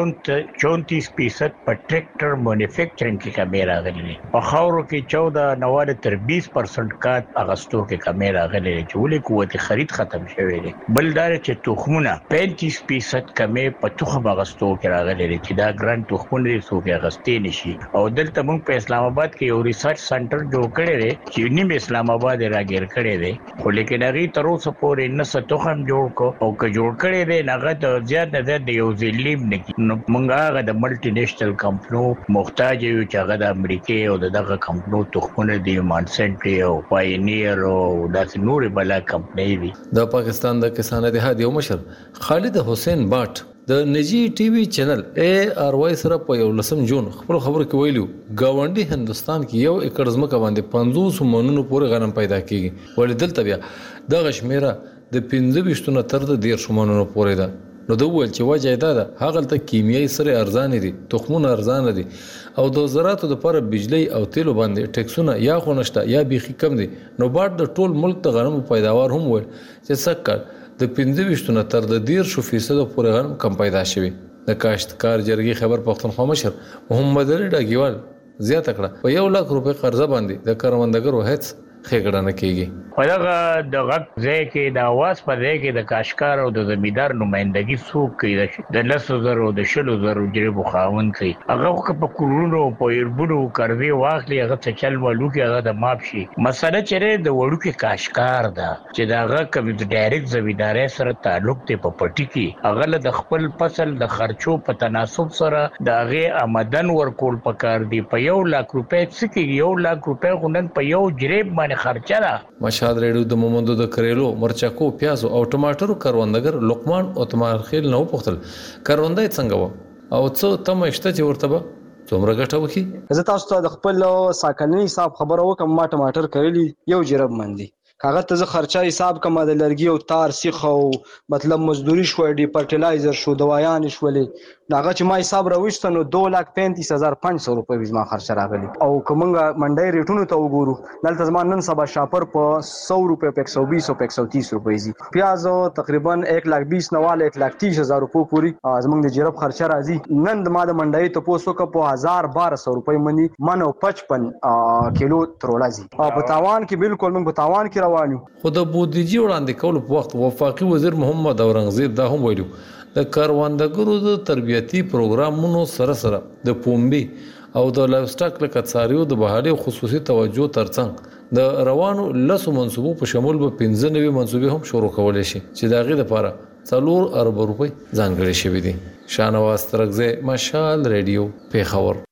چې چونتیس فیصد په ټریکټر مانیفیکچرینګ کې کمې راغلي په خاورو کې چودہ نواله تر بیس پرسنټ کات اغستو کې کمې راغلي چې ولې قوت خرید ختم شوی دی. بل دا چې تخمونه پینتیس فیصد کمې په تخم اغستو کې راغلي چې دا ګران تخمونه سو کې اغستې نشي. او دلته موږ په اسلام آباد کې یو ریسرچ سنټر جوړ کړی دی چې نیم اسلام آباد راګیر کړی دی خو لیکن هغه تر اوسه پورې نه څه تخم جوړ کو او که جوړ کړی دی هغه د زیات د یو ځلیم نه مونږ هغه د ملټي نېشنل کمپنیو محتاج یو چې هغه د امریکای او دغه کمپنیو تخمونه دی مانسنټ او پاینیر او داسې نورې بلا کمپنۍ دي. د پاکستان د کسان اتحاد یو مشر خالد حسین باټ د نجی ټي وي چینل اے آر واي سره په یو لسم جون خپل خبرو کې ویلو گاونډي هندستان کې یو ایکړ ځمکه باندې پنځوس منونو پورې غنم پیدا کیږي ولې دلته بیا د غشمیره د پنځه ویشت نه تر د ډیر شمنونو پورې ده. نو د ول چې وجه دا ده هغه ته کیمیاوي سره ارزان دي تخمونه ارزان دي او د زراعت لپاره بجلی او تیلو باندې ټیکسونه یا خو نشته یا بيخي کم دي. نو بعد د ټول ملک د غنمو پیداوار هم ول چې سکه د پنځه ویشت نه تر د ډیر شو فیصد پورې غنم کم پیدا شوی. د کاشتکار جرګي خبر پښتونخوا مشر محمد علي ډاګیوال زیاته کړه په یو لک روپے قرضه باندې د کروندګرو هڅ خېګړه نه کیږي. هغه د غږ ځای کې د आवाज په ځای کې د کاشکار او د زمیدار نمائندګي څوک کوي د لسو زرو د شلو زرو جریبو خاون کوي هغه په کورونو په ایربونو قرضې واخلي هغه څه چل ولو کې هغه د ماپ شي. مسله چیرې د وړو کې کاشکار ده چې دا هغه کوي د ډایرکټ زمیداري سره تعلق ته په پټي کې هغه د خپل فصل د خرچو په تناسب سره د هغه آمدن ورکول پکار دی. په یو لک روپۍ څخه یو لک روپۍ غونډن په یو جریب باندې خرچه ده. مشهد ریډیو د مومندو د کریلو مرچکو پیازو او ټماټرو کروندګر لقمان اوتمار خیل نو پختل کروندای څنګه و او څه تم اشته چې ورته به څومره ګټه وکي. زه تاسو ته د خپل ساکني حساب خبره وکم ما ټماټر کړلی یو جرب مندي کاغذ ته خرچه حساب کوم د لرګي او تار سیخ او مطلب مزدوري شو ډي فرټیلایزر شو دوايان شولې داغه چې ما حساب راوښته نو دو لک پینتیس هزار پنځه سوه روپۍ زما خرچه راغلی. او کومنګ منډي ریټونو ته وګورو دلته زما نن سبا شاپر په سو روپۍ په ایک سو بیس او په ایک سو تیس روپۍ زی پیاز تقریبا ایک لک بیس نواله ایک لک تیس هزار روپۍ پوری زمونږ د جرب خرچه راځي. نن د ما د منډي ته پوسو ک په هزار بارہ سو روپۍ منی منو پچپن کیلو ترولازي او په تاوان کې بالکل موږ په تاوان کې روانو. خو د بودیجی وړاندې کولو په وخت وفاقي وزیر محمد اورنګزیب دا هم ویلو د کاروندګرو د تربیتی پروګرامونو سره سره د پومبي او د لایف سټاک لکه څارویو د بحالي خصوصي توجه ترڅنګ د روانو لسو منصوبو په شمول به پنځه نوي منصوبې هم شروع کولای شي چې دا غي لپاره څلور ارب روپۍ ځانګړي شوی دي. شانواز ترغزه مشال ریډیو پیښور.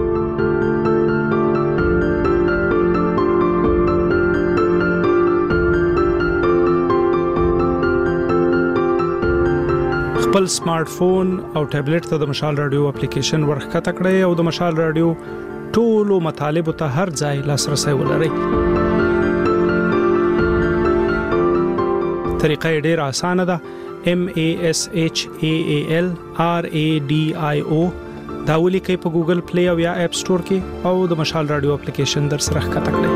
خپل سمارټ فون او ټابلیټ ته د مشال رادیو اپلیکیشن ورخته کړئ او د مشال رادیو ټولو مطالب ته هر ځای لاسرسي ولرئ. طریقه ډېر اسانه ده. M A S H A A L R A D I O دا ولیکئ په ګوګل پلی او یا اپ سٹور کې او د مشال رادیو اپلیکیشن در سره ښکته کړئ.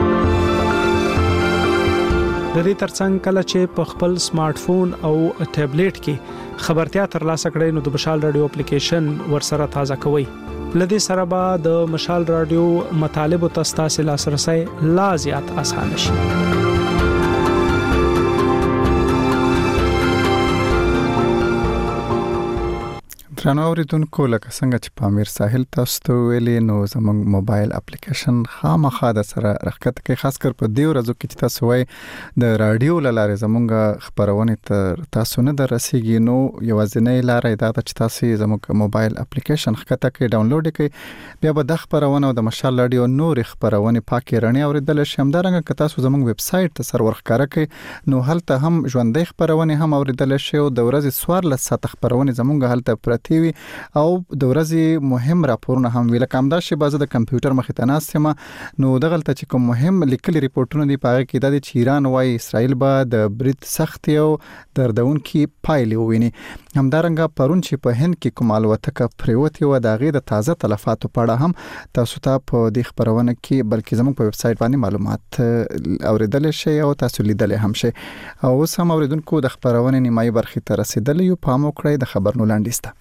د دې ترڅنګ کله چې په خپل سمارټ فون او ټابلیټ کې خبرتیا ترلاسه کړئ نو د مشال رادیو اپلیکیشن ورسره تازه کوئ. لدې سره به د مشال رادیو مطالب او تاسو لاسرسي لا زیات اسانه شي. درنو اوریدونکو لکه څنګه چې پامیر ساحل تاسو ته ویلې نو زموږ موبایل اپلیکیشن خامخا د سره رخصت کې خاص کر په دې ورځو کې چې تاسو وای د رادیو لاره زموږ خبرونه ته تاسو نه درسیږي نو یوازینۍ لاره دا چې تاسو زموږ موبایل اپلیکیشن ښکته کې ډاونلوډ کړئ بیا به د خبرونه او د مشال رادیو نور خبرونه پاکي رڼا اوریدل شي. همدارنګه که تاسو زموږ ویب سټ ته سرور ښکارا کړئ نو هلته هم ژوندۍ خبرونه هم اوریدل شي او د ورځې څوارلس ساعت خبرونه زموږ هلته پرتی پرتې وي او د ورځې مهم راپورونه هم ویل کوم دا چې بعض د کمپیوټر مخې ته ناست یم نو دغه ته چې کوم مهم لیکلي ریپورتونه دی پاره کې د ایران وايي اسرائیل به د برید سخت او دردونکي پایلې وویني همدارنګه پرون چې په هند کې کوم الوتکه پریوتي و د غي د تازه تلفاتو په اړه هم تاسو ته په دې خبرونه کې بلکې زموږ په ویب سټ باندې معلومات اوریدل شي او تاسو لیدل هم شي او اوس هم اوریدونکو د خبرونه نیمایي برخې ته رسیدل یو پام وکړئ د خبرونو لاندې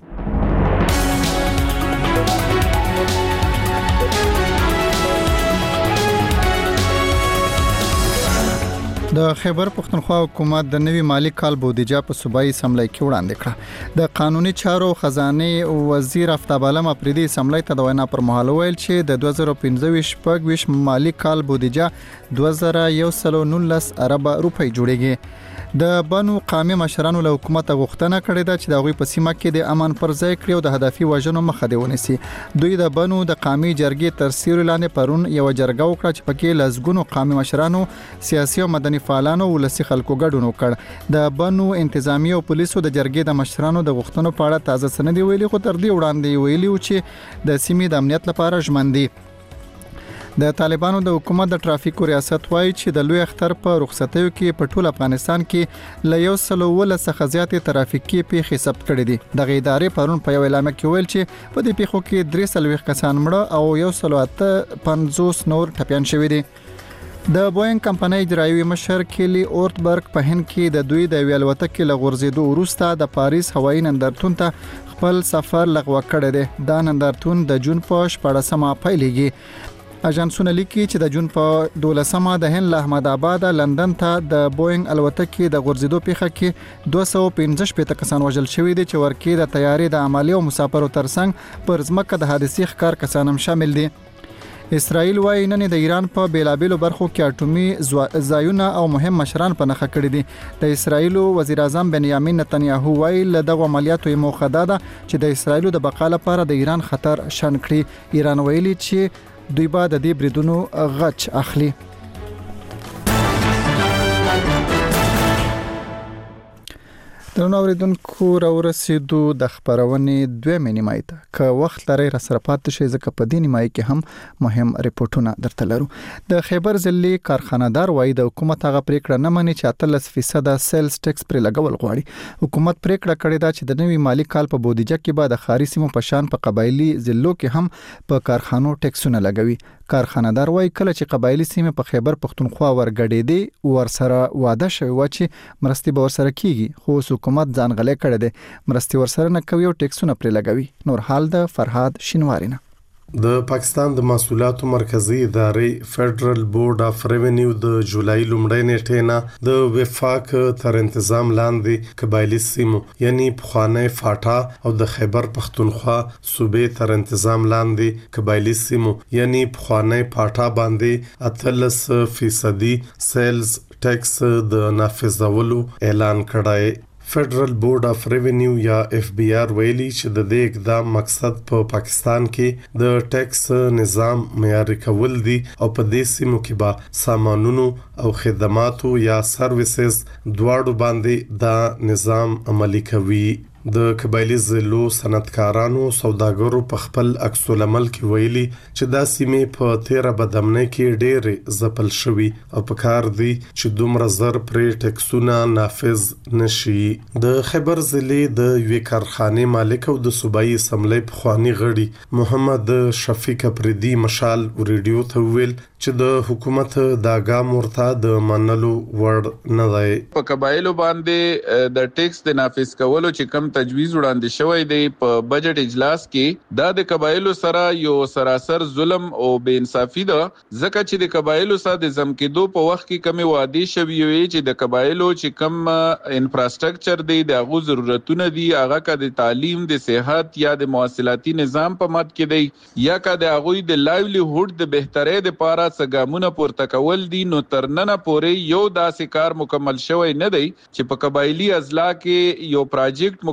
د خیبر پختونخوا حکومت د نوي مالی کال بودیجه په صوبایي اسمبلی کې وړاندې کړه د قانوني چارو خزانه وزیر افتاب عالم افریدي اسمبلی ته د وینا پر مهال ویل چې د دوه زره پنځه شپږ مالی کال بودیجه دوه زره یو سل او نولس ارب روپۍ جوړیږي د بنو قامي مشرانو له حکومت غوښتنه کړې ده چې د غوي په سیمه کې د امن پر ځای کړو د هدفي وژنو مخه دی ونیسي دوی د بنو د قامي جرګې تر سیوري لاندې پرون یو جرګه وکړه چې پکې لزګونو قامي مشرانو سیاسي او مدني فعالانو ولسی خلکو ګډون وکړ د بنو انتظامی او پولیسو د جرګې د مشرانو د غوښتنو په اړه تازه سند ویلي خو تر دې وړاندې ویلي و چې د سیمې د امنیت لپاره ژمن دي د طالبانو د حکومت د ټرافیکو ریاست وایي چې د لوی اختر په رخصتیو کې په ټول افغانستان کې ل یو سل ول څخه زیات ترافیکي پیښې ثبت کړې دي د غیدارې پرون په یو اعلان کې ویل چې په دې پیښو کې درې سلوي کسان مړه او یو سل اته پنځوس نور ټپيان شوي دي د بوینګ کمپنۍ اجرایوي مشر کلی اورتبرګ په هند کې د دوی د ویلوتکې لغورځېدو وروسته د پاریس هوایي نندارتون ته خپل سفر لغوه کړی دی دا نندارتون د جون په شپږمه پیلېږي اژانسونه لیکي چې د جون په دولسمه د هند له احمد آباد لندن ته د بوینګ الوتکې د غورځېدو پیښه کې دوه سوه پنځه شپږ کسان وژل شوي دي چې ورکې د تیارې د عملی او مسافرو ترڅنګ پر ځمکه د حادثې ښکار کسان هم شامل دي اسرائیل وايي نن د ایران په بیلابیلو برخو کې اټومي ځایونه او مهم مشران په نخښه کړی دي د اسرائیل وزیر اعظم بنیامین نتنیاهو وايي له دغه عملیاتو موخه ده چې د اسرائیل د بقا لپاره د ایران خطر شن کړي ایران ویلي چې دوی به د دې بریدونو غچ اخلي درنو اوریدونکو راورسېدو د خبرونې دوه نیمایي ته که وخت لري را سره پاتې شي ځکه په دې نیمایي کې هم مهم ریپورتونه درته لرو د خیبر ضلعي کارخانه‌دار وایي د حکومت هغه پریکړه نه مني چې اتلس فیصد سیلز ټیکس پر لګول غواړي حکومت پریکړه کړې ده چې د نوي مالی کال په بودیجه کې به د خاري سیمو په شان په قبایلی ضلعو کې هم په کارخانو ټیکسونه لګوي کارخانه‌دار وایي کله چې قبایلی سیمه په خیبر پختونخوا ورګډېدي ورسره واده شوی و چې مرستي به ورسره کیږي خو حکومت ځان غلې کړی دی مرستي ورسره نه کوي او ټیکسونه پر لګوي نور حال د فرهاد شینواری نه د پاکستان د محصولاتو مرکزی ادارې فدرل بورډ اف ریونیو د جولای لومړۍ نیټې نه د وفاق تر تنظیم لاندې قبایلی سیمو یعنی پخوانی فاټا او د خیبر پختونخوا صوبې تر تنظیم لاندې قبایلی سیمو یعنی پخوانی فاټا باندې اتلس فیصدي سیلز ټیکس د نافذولو اعلان کړی فدرل بورډ اف ریونیو یا اف بی آر ویلي چې د دې اقدام مقصد په پا پاکستان کې د ټیکس نظام معیاري کول دي او په دې سیمو کې به سامانونو او خدماتو یا سرویسز دواړو باندې دا نظام عملي کوي د قبایلی ضلعو صنعتکارانو سوداګرو په خپل عکس العمل کې ویلي چې دا سیمه په تیره بدامنۍ کې ډېر ځپل شوی او په کار دی چې دومره زر پرې ټیکسونه نافذ نشي د خیبر ضلع د یوې کارخانې مالک او د صوبایي اسمبلی پخوانی غړي محمد شفیق افریدي مشال ریډیو ته ویل چې د حکومت دا ګام ورته د منلو وړ نه دی په قبایلو باندې د ټیکس د نافذ کولو چې کم تجویز وړاندې شوی دی په بجټ اجلاس کې دا د قبایلو سره یو سراسر ظلم او بے انصافي ده ځکه چې د قبایلو سره د زم کېدو په وخت کې کمی وعده شوی وي چې د قبایلو چې کم انفراستراکچر دی د هغه ضرورتونه دي هغه کا د تعلیم د صحت یا د مواصلاتي نظام په مد کې دی یا کا د هغه د لایولی هوډ د بهترۍ لپاره څنګهونه پورته کول دي نو ترننه پورې یو داسې کار مکمل شوی نه دی چې په قبایلی اضلاع کې یو پروجیکټ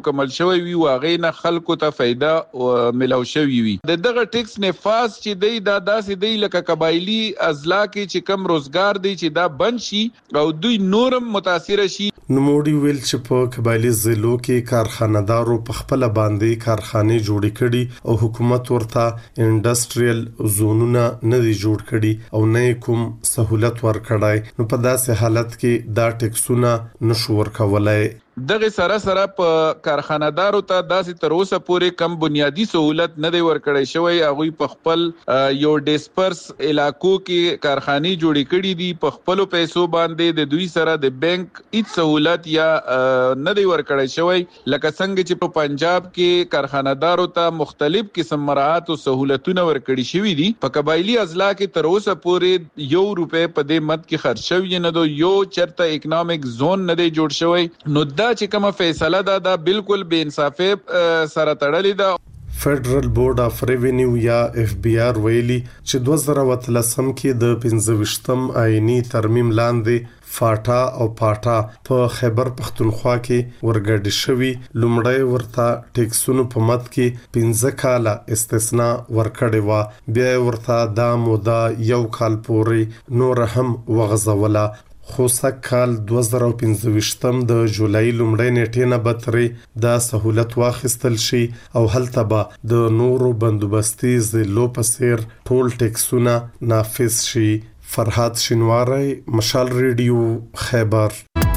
مکمل شوی وي واغې نه خلکو ته فایده ملو شوی وي. د دغه ټیکس نفاذ چې دی دا داسې دی لکه قبایلی اضلاع کې چې کم روزګار دی چې دا بند شي او دوی نورم متاثر شي. نوموړي ویل چې په قبایلی ضلعو کې کارخانه‌دارو په خپل باندې کارخانې جوړې کړي او حکومت ورته انډستریال زونونه نه دي جوړ کړي او نه کوم سہولت ورکړای. نو په داسې حالت کې دا ټیکسونه نشو ورکولای. دغه سره سره په کارخانه‌دارو ته داسې تر اوسه پورې کم بنیادی سہولت نه دی ورکړی شوی. هغه په خپل یو ډیسپرس علاقو کې کارخانې جوړې کړې دي په خپل پیسو باندې. د دوی سره د بانک هیڅ سہولت یا نه دی ورکړی شوی لکه څنګه چې په پنجاب کې کارخانه‌دارو ته مختلف قسم مراعات او سہولتونه ورکړي شوی دي. په قبایلی اضلاع کې تر اوسه پورې یو روپے په دې مد کې خرج شوی نه دو یو چرته اکونومیک زون نه دی جوړ شوی. نو دا چې کومه فیصله ده دا بالکل بے انصافي سره تړلې ده. فدرال بورډ اف ریوینیو یا اف بی آر ویلي چې دوه زره وتلسم کې د پنځه ویشتم آئینی ترمیم لاندې فاټا او پاټا په خیبر پختونخوا کې ورګډ شوی. لومړی ورته ټیکسونو په مد کې پنځه کاله استثناء ورکړې و، بیا ورته دا موده یو کال پورې نور هم وغځوله. خو سږ کال دوه زره پنځه د جولای لومړۍ نیټې نه به ترې دا سہولت واخیستل شي او هلته به د نورو بندوبستي ضلعو په څیر ټول ټیکسونه نافذ شي. فرهاد شینواری، مشال ریډیو، خیبر.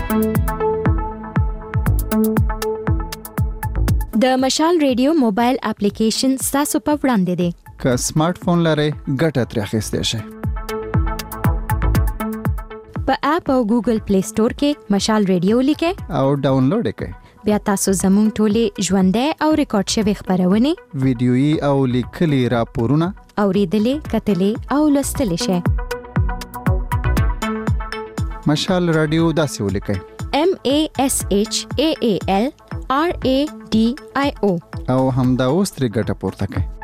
د مشال ریډیو موبایل اپلیکیشن تاسو په وړاندې دی. که سمارټ فون لرئ ګټه ترې اخیستی شئ. په اپ او ګوګل پلی سٹور کې مشال ریډیو لیکئ او ډاونلوډ کړئ. بیا تاسو زموږ ټولې ژوندۍ او ریکارډ شوی خبرونه، ویډیويي او لیکلي راپورونه اوریدلې، کتلې او لوستلې شئ. مشال رادیو داسې ولیکئ: M A S H A A L R A D I O او همدا اوس ترې ګټه پورته کړئ.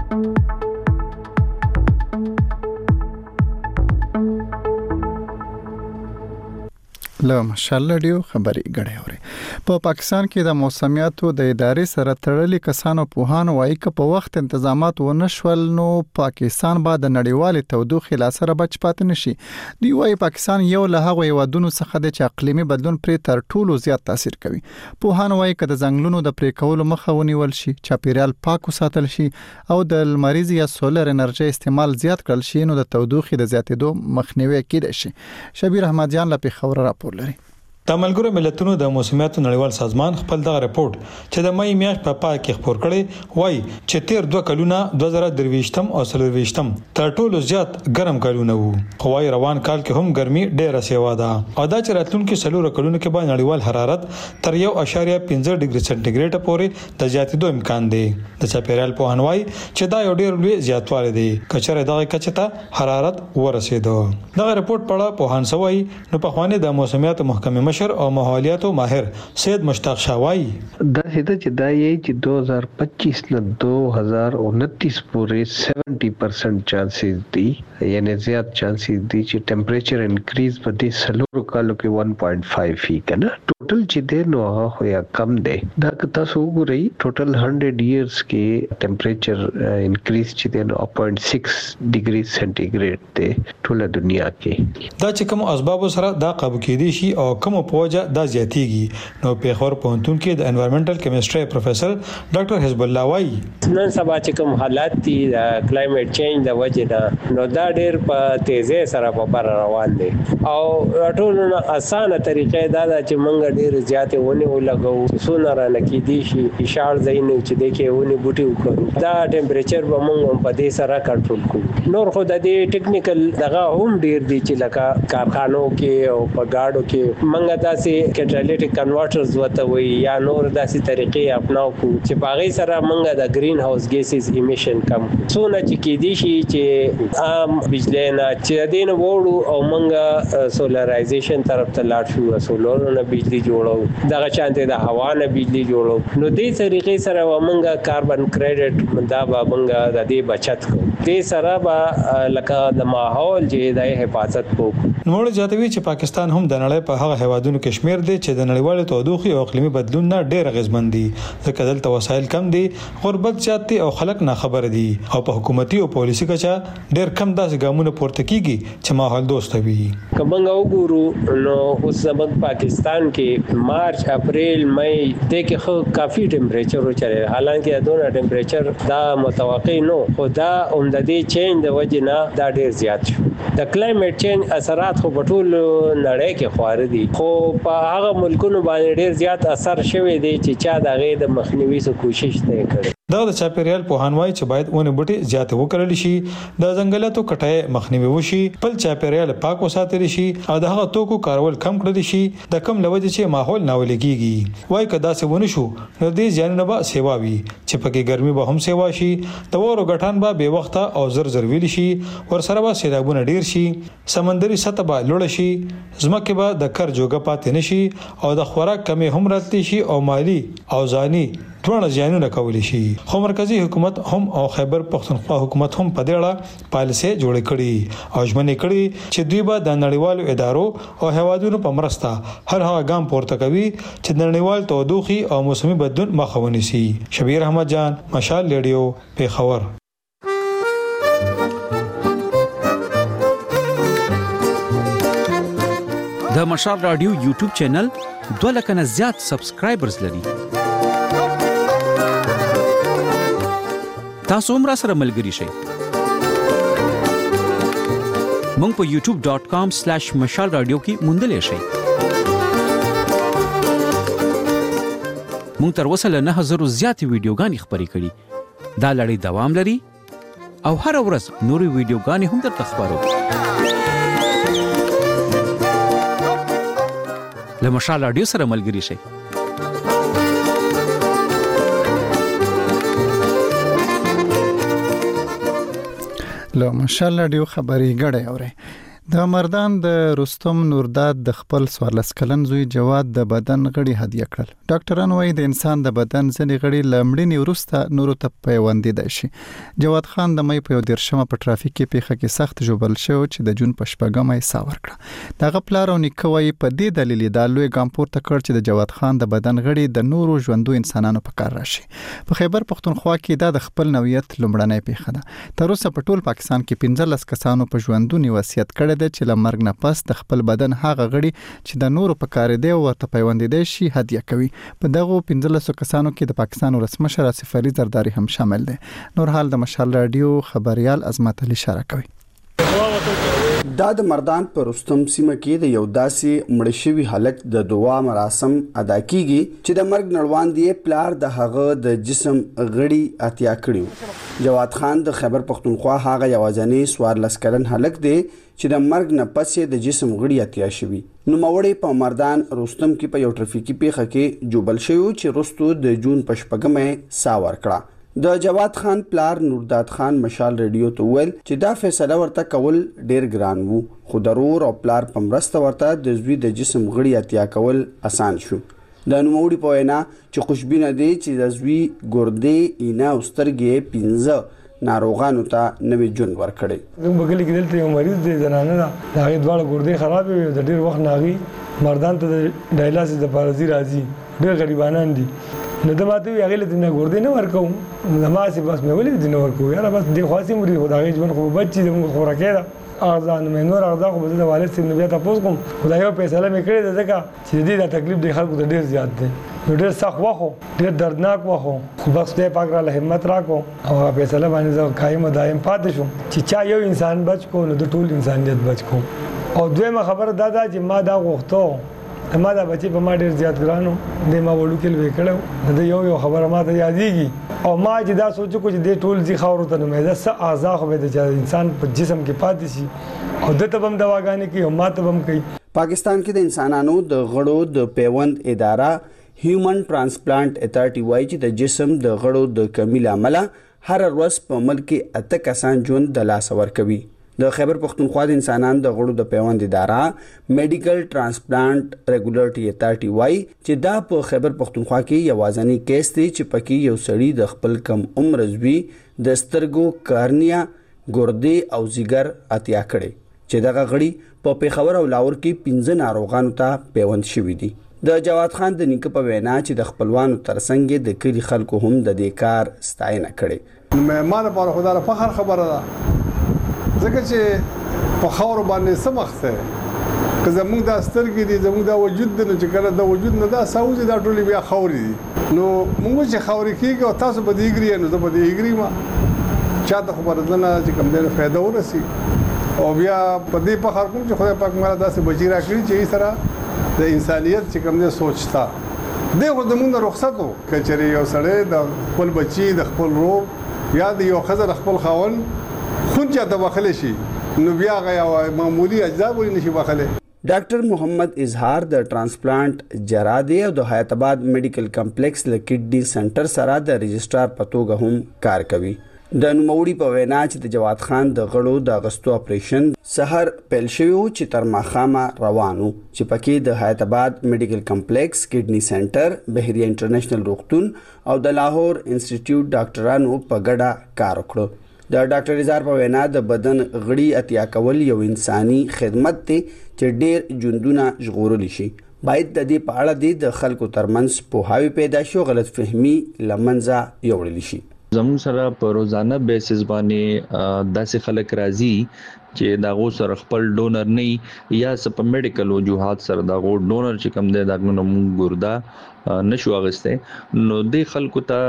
له مشال رادیو خبري غړې اوري. په پاکستان کې د موسمیاتو د ادارې سره تړلې کسانو پوهانو وايي چې په وخت تنظیمات ونشول نو پاکستان به د نړیوال تودوخې لا سره بچ پاتې نشي. دی وايي پاکستان یو له هغه هیوادونو څخه د اقلیمي بدلون پر تر ټولو زیات تاثیر کوي. پوهان وايي چې د ځنګلونو د پرې کولو مخه ونیول شي، چاپیریال پاک وساتل شي او د لمریز یا سولر انرژي استعمال زیات کړل شي نو د تودوخې د زیاتېدو مخنیوي کېدای شي. شبیر احمد جان له پیښور راپور لري. د ملګرو ملتونو د موسمیاتو نړیوال سازمان خپل دغه رپورت چې د مې میاشت په پای کې خبر کړي وایي چې تیر دوه کلونه دوه زره درويشتم او څلورويشتم تر ټولو زیات ګرم کلونه وو. خو وايي روان کال کې هم ګرمي ډېره سیوا ده او دا چې راتلونکي څلور کلونو کې به نړیوال حرارت تر یو اشاریه پنځه ډیګري سنټیګریډ پورې د زیاتېدو امکان دی. د چاپیریال په انوای چې دا یو ډېر لوی زیاتوالی دی کچره دغه کچه ته حرارت ورسېدو. دغه رپورت پړه په هان سوي نو په خوانې د موسمیاتو محکمې مشر او ماحولیاتو ماهر سید مشتاق شاوای دا هدا چې دا یې چې دو ہزار پچیس نه دو ہزار انتیس پورې سیونٹی پرسنٹ چانسز دي یعنی زیات چانسز دي چې ټمپریچر انکریز په دې سلورو کالو کې ون پوائنٹ فائیو فی کنه ټوټل چې دی نو هغه یا کم دی. دا که تاسو وګورئ ټوټل هنډرډ ایئرز کې ټمپریچر انکریز چې دی نو زیرو پوائنٹ سکس ډیګري سنټیګریډ دی ټوله دنیا کې. دا چې کوم اسباب سره دا قابو کېدی شي او کوم پوجا دا زیاتیږي نو پیښور پوهنتون کې د انوایرنمنټل کیمستري پروفیسور ډاکټر حزب الله وایي نن سبا چې کوم حالات دي د کلایمټ چینج د وجې نه نو دا ډېر په تیزی سره په بر روان دي او ټول نه اسانه طریقې دا چې موږ ډېر زیاتې ونی ولګو سونه را لکې دي شي اشار زین چې د کې ونی بوټي وکړو دا ټمپریچر به موږ په دې سره کنټرول کوو. نور خو د دې ټیکنیکل دغه هم ډېر دي چې لکه کارخانو کې او په گاډو کې موږ داسې کټالیټیک کنورټرز وته وي یا نور داسې طریقې اپناو کو چې باغې سره موږ د گرین هاوس ګیسز امیشن کم سونه چې کې دي شي چې عام بجلی نه چې دین وړو او موږ سولرایزیشن طرف ته لاړ شو سولر نه بجلی بجلی جوړو دغه شانته د هوا نه بجلی جوړو نو دې طریقې سره ومنګه کاربن کریډټ دا به منګه د دې بچت کو دې سره به لکه د ماحول چې د حفاظت کو نو جاتوي چې پاکستان هم د نړۍ په هغه هوادونو کې شمیر دي چې د نړیوال تودوخي او اقلیمي بدلون نه ډېر غزمن دي ځکه دلته وسایل کم دي غربت زیات دي او خلک نه خبر دي او په حکومتي او پالیسي کچا ډېر کم داسې ګامونه پورته کیږي چې ماحول دوست وي کومنګ وګورو نو اوس زموږ پاکستان کې مارچ اپریل مې د کې خو کافي ټمپریچر وچره حالانکه دونه ټمپریچر دا متوقع نو خدا اومددي چینج د وجه نه دا ډېر زیات شو د کلایمټ چینج اثرات خو په ټول نړۍ کې خوار دي خو په هغه ملکونو باندې ډېر زیات اثر شوی دی چې چا د غي د مخنیوي څخه کوشش نه کړي دا د چاپیریال په هانوای چې باید ونه بوټي زیات وکړل شي د ځنګلاتو کټای مخنیوي وشي بل چاپیریال پاک وساتل شي او د هغه توکو کارول کم کړل شي د کم لوجه چې ماحول ناولېږي وای کدا څه ونه شو نو دې ځان نه به سیوا وي چې پکې ګرمي به هم سیوا شي د ورو غټان به به وخت او زر زر ویل شي ور سره به سیلابونه ډیر شي سمندري سطح به لوړ شي زمکه به د کر جوګه پاتې نشي او د خوراک کمی هم راتلی شي او مالی او ځاني ټول ځانونه کولی شي خو مرکزی حکومت هم او خیبر پختونخوا حکومت هم په دې اړه پالیسي جوړ کړي او ژمنې کړي چې دوی به د نړیوالو ادارو او هوادونو په مرسته هر هغه ګام پورته کوي چې د نړیوال تودوخي او موسمي بدلون مخه ونیسي شبیر احمد جان مشال ریډیو پیښور د مشال رادیو یوټیوب چینل دوه لک نه زیات سبسکرایبرز لري تاسو هم را سره ملګري شئ مونږ په یوټیوب ډاٹ کام سلیش مشال رادیو کې موندلې شئ مونږ تر اوسه له نه هزار زیات ویډیوګانې خپرې کړي دا لړۍ دوام لري او هر ورځ نوري ویډیوګانې هم درته خبرو له مشال رادیو سره ملګري شئ له مشال رادیو خبري غړې اوري د مردان د رستم نورداد د خپل سوالس کلن زوی جواد د بدن غړي هدیه کړل ډاکټران وايي د انسان د بدن ځنې غړي لمړنی ورسته نورو ته پیوندې دي شي جواد خان د مې په یو درشمه په ټرافیک کې پیښه کې سخت جوړل شو چې د جون په شپږمه یې ساور کړ دغه پلار او نیکوي په دې دلیل د لوی ګام پورته کړ چې د جواد خان د بدن غړي د نورو ژوندو انسانانو په کار راشي په خیبر پختونخوا کې دا د خپل نوعیت لمړنۍ پیښه ده تر اوسه په ټول پاکستان کې پنځلس کسانو په ژوندو نیوسیت کړي د چې لمرګ نه پس د خپل بدن هغه غړي چې د نورو په کار دی او ورته پیوندې شي هدیه کوي په دغه پنځلس کسانو کې د پاکستان ولسمشر آصف علي زرداری هم شامل دي نور حال د مشال رادیو خبريال عظمت علي اشاره کوي دا د مردان پر رستم سیمه کې د یو داسې مړشوي حالت د دعا مراسم ادا کیږي چې د مرګ نړوان دی پلار د هغه د جسم غړي اتیا کړیو جواد خان د خیبر پختونخوا هغه یوازنی سوار لسکلن حالت دی چې د مرګ نه پسې د جسم غړي اتیا شوی نو مورې په مردان رستم کې په یو ټرافیکي پیښه کې جوبل شوی چې رستو د جون پشپګمې ساور کړه د جواد خان پلار نورداد خان مشال ریډیو ته ویل چې دا فیصله ورته کول ډیر ګران وو خو ضرور او پلار په مرسته ورته د زوی د جسم غړي اتیا کول اسان شو د نوموړي په وینا چې خوشبینه دي چې د زوی ګردې اینا او سترګې پنځه ناروغانو ته نوې جون ورکړي زموږ بګل کې دلته یو مریض دی زنانه ده هغه دواړه ګردې خراب وي د ډیر وخت ناغي مردان ته د ډایلاسیس د پارازي راځي ډیر غریبانان دي نو د ماته یې غل دې نه ګردې نه ورکوم نماز بس مې ولې دې نه ورکوم یاره بس دې خاصي مري خدای ژوند خو بچي دې خوراکه ده اذان مې نور اغدا خو د والد سره بیا تاسو کوم خدای په فیصله مې کړی ده چې دې دا تکلیف د خلکو ډیر زیات دی نو ډیر سخت واخو ډیر دردناک واخو خو بس دې پاک را له همت راکو او فیصله باندې زه قائم دائم پاتې شوم چې چا یو انسان بچ کو نو د ټول انسانيت بچ کو او دویمه خبره دا ده چې ما دا غوښتو ما دا بچي په ما ډیر زیات ګرانو د ما وړو کې لوي کړو د یو یو خبره ما ته یادېږي او ما چې دا سوچ کو چې د ټول ځي خاورو ته مې دا څه اعضاء خو د انسان په جسم کې پاتې شي او د تبم دواګانې کې او ما تبم کوي پاکستان کې د انسانانو د غړو د پیوند اداره هیومن ترانسپلانټ اتھارټي وایي چې د جسم د غړو د کمی لامل هر ورځ په ملک کې اته کسان ژوند د لاس ورکوي د خیبر پښتونخوا د انسانانو د غړو د پیوند اداره میډیکل ترانسپلانٹ ریګولټري اتارټي وايي چې دا په خیبر پښتونخوا کې یوازنی کیس دی چې پکې یو سړی د خپل کم عمر زوی د سترګو کارنیا ګردې او زیګر اتیا کړي چې دغه غړي په پیښور او لاهور کې پنځه ناروغانو ته پیوند شوي دي. د جواد خان د نیکه په وینا چې د خپلوانو ترڅنګ د کلی خلکو هم د دې کار ستاینه کړي. مېمان په خدای له فخر خبره ده ځکه چې په خاور باندې سمخته که زموږ د سترګې دي زموږ د وجود نه چې کله د وجود نه دا ساوځي دا ټولې بیا خاورې دي نو موږ چې خاورې کېږي او تاسو په دې ګری نو زه په دې ګری ما چاته خبره ده نه چې کوم دې فائدہ ورسي او بیا په دې په خار کوم چې خدای پاک مالا داسې بچی راکړي چې یې سره د انسانيت چې کوم دې سوچتا دغه د موږ رخصتو کچري یو سړی د خپل بچي د خپل روح یا د یو خزر خپل خاون خونچا د بخله شي نو بیا غیا معمولی اجزا ولې نشي بخله. ډاکټر محمد اظهار د ترانسپلانٹ جراده او د حیات آباد میډیکل کمپلیکس ل کډنی سنټر سره د رجسترار په توګه هم کار کوي. د نوموړي په وینا چې د جواد خان د غړو د اغستو اپریشن سحر پیل شوی چې تر ماخامه روانو چې پکې د حیات آباد میډیکل کمپلیکس کډنی سنټر بهریه انټرنیشنل روغتون او د لاهور انسټیټیوټ ډاکټرانو په ګډه کار وکړ. د ډاکټر اظهار په وینا د بدن غړي اتیا کول یو انساني خدمت دی چې ډېر ژوندونه ژغورلی شي. باید د دې په اړه د خلکو ترمنځ پوهاوی پیدا شي او غلط فهمي لمنځه یوړل شي. زموږ سره په روزانه بیسس باندې داسې خلک راځي چې دا غو سره خپل ډونر نه یا سپ میډیکل وجوهات سره دا غو ډونر چې کوم دی دا غو ګردا نشو اغسته نو د خلکو ته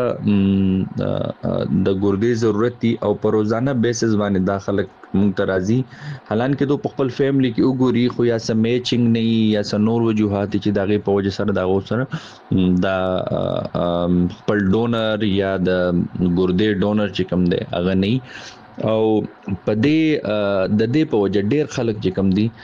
د ګردې ضرورت دي او په روزانه بیسس باندې دا خلک مونږ ته راځي حالانکه دو په خپل فیملی کې وګوري خو یا سم میچینګ نه یا سم نور وجوهات چې دا غي په وجه سره دا غو سره دا خپل ډونر یا د ګردې ډونر چې کوم دی هغه نه او په دې د دې په وجه ډېر خلک چې کم دي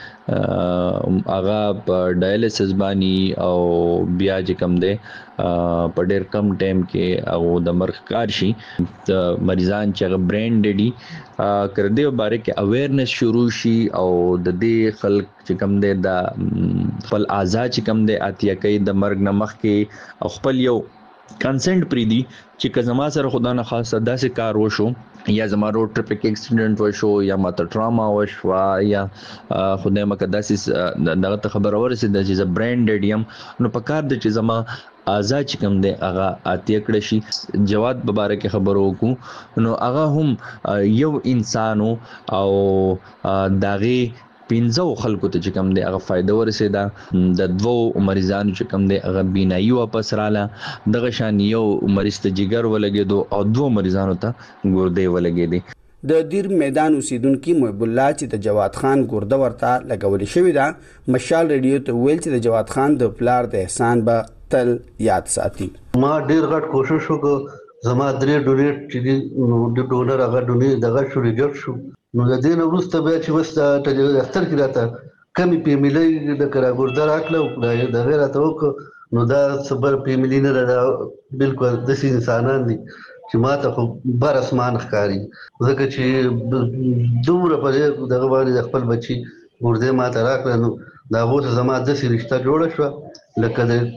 هغه په ډایالیسس باندې او بیا چې کم دي په ډېر کم ټایم کې هغه د مرګ کار شي د مریضان چې هغه برین ډیډي کړ دې باره کې اویرنس شروع شي او د دې خلک چې کم دي د خپل آزاد چې کم دي اتیا کوي د مرګ نه مخکې او خپل یو کنسنت پری دی چې که زما سره خدا نه خاصه داسې کار وشو یا زما روډ ټریفک اکسیډنټ وشو یا ماته ټراما وشو یا خدای مکه داسې دغه خبر ورسېده چې ز برین ډیډیم نو په کار د چې زما آزاد چې کوم دی هغه اتیا کړی شي. جواد مبارک خبرو کو نو هغه هم یو انسانو او داغي پینځو خلکو ته چې کوم دی هغه فائدہ ورسېده د دوو مریضانو چې کوم دی هغه بینایي واپس رااله دغه شان یو مریض ته جګر ولګېدو او دوو مریضانو ته ګردې ولګېدې. د دیر میدان اوسیدونکو محب الله چې د جواد خان ګرده ورته لګولې شوې ده مشال ریډیو ته ویل چې د جواد خان د پلار د احسان به تل یاد ساتي. ما ډیر غټ کوشش وکړ زما درې ډونیټ چې د ډونر هغه ډونیټ دغه شو ریجکټ شو نو د دې نو وروسته بیا چې بس ته اختر کې راته کمی پیملې د کرا ګرده راکړه د غیر ته وک نو دا صبر پیملې نه را بالکل د انسانان دي چې ماته خو بر اسمان ښکاری ځکه چې دومره په دغه باندې خپل بچي ګرده ماته راکړه نو دا غوته زما د سې رشتہ جوړ شو لکه د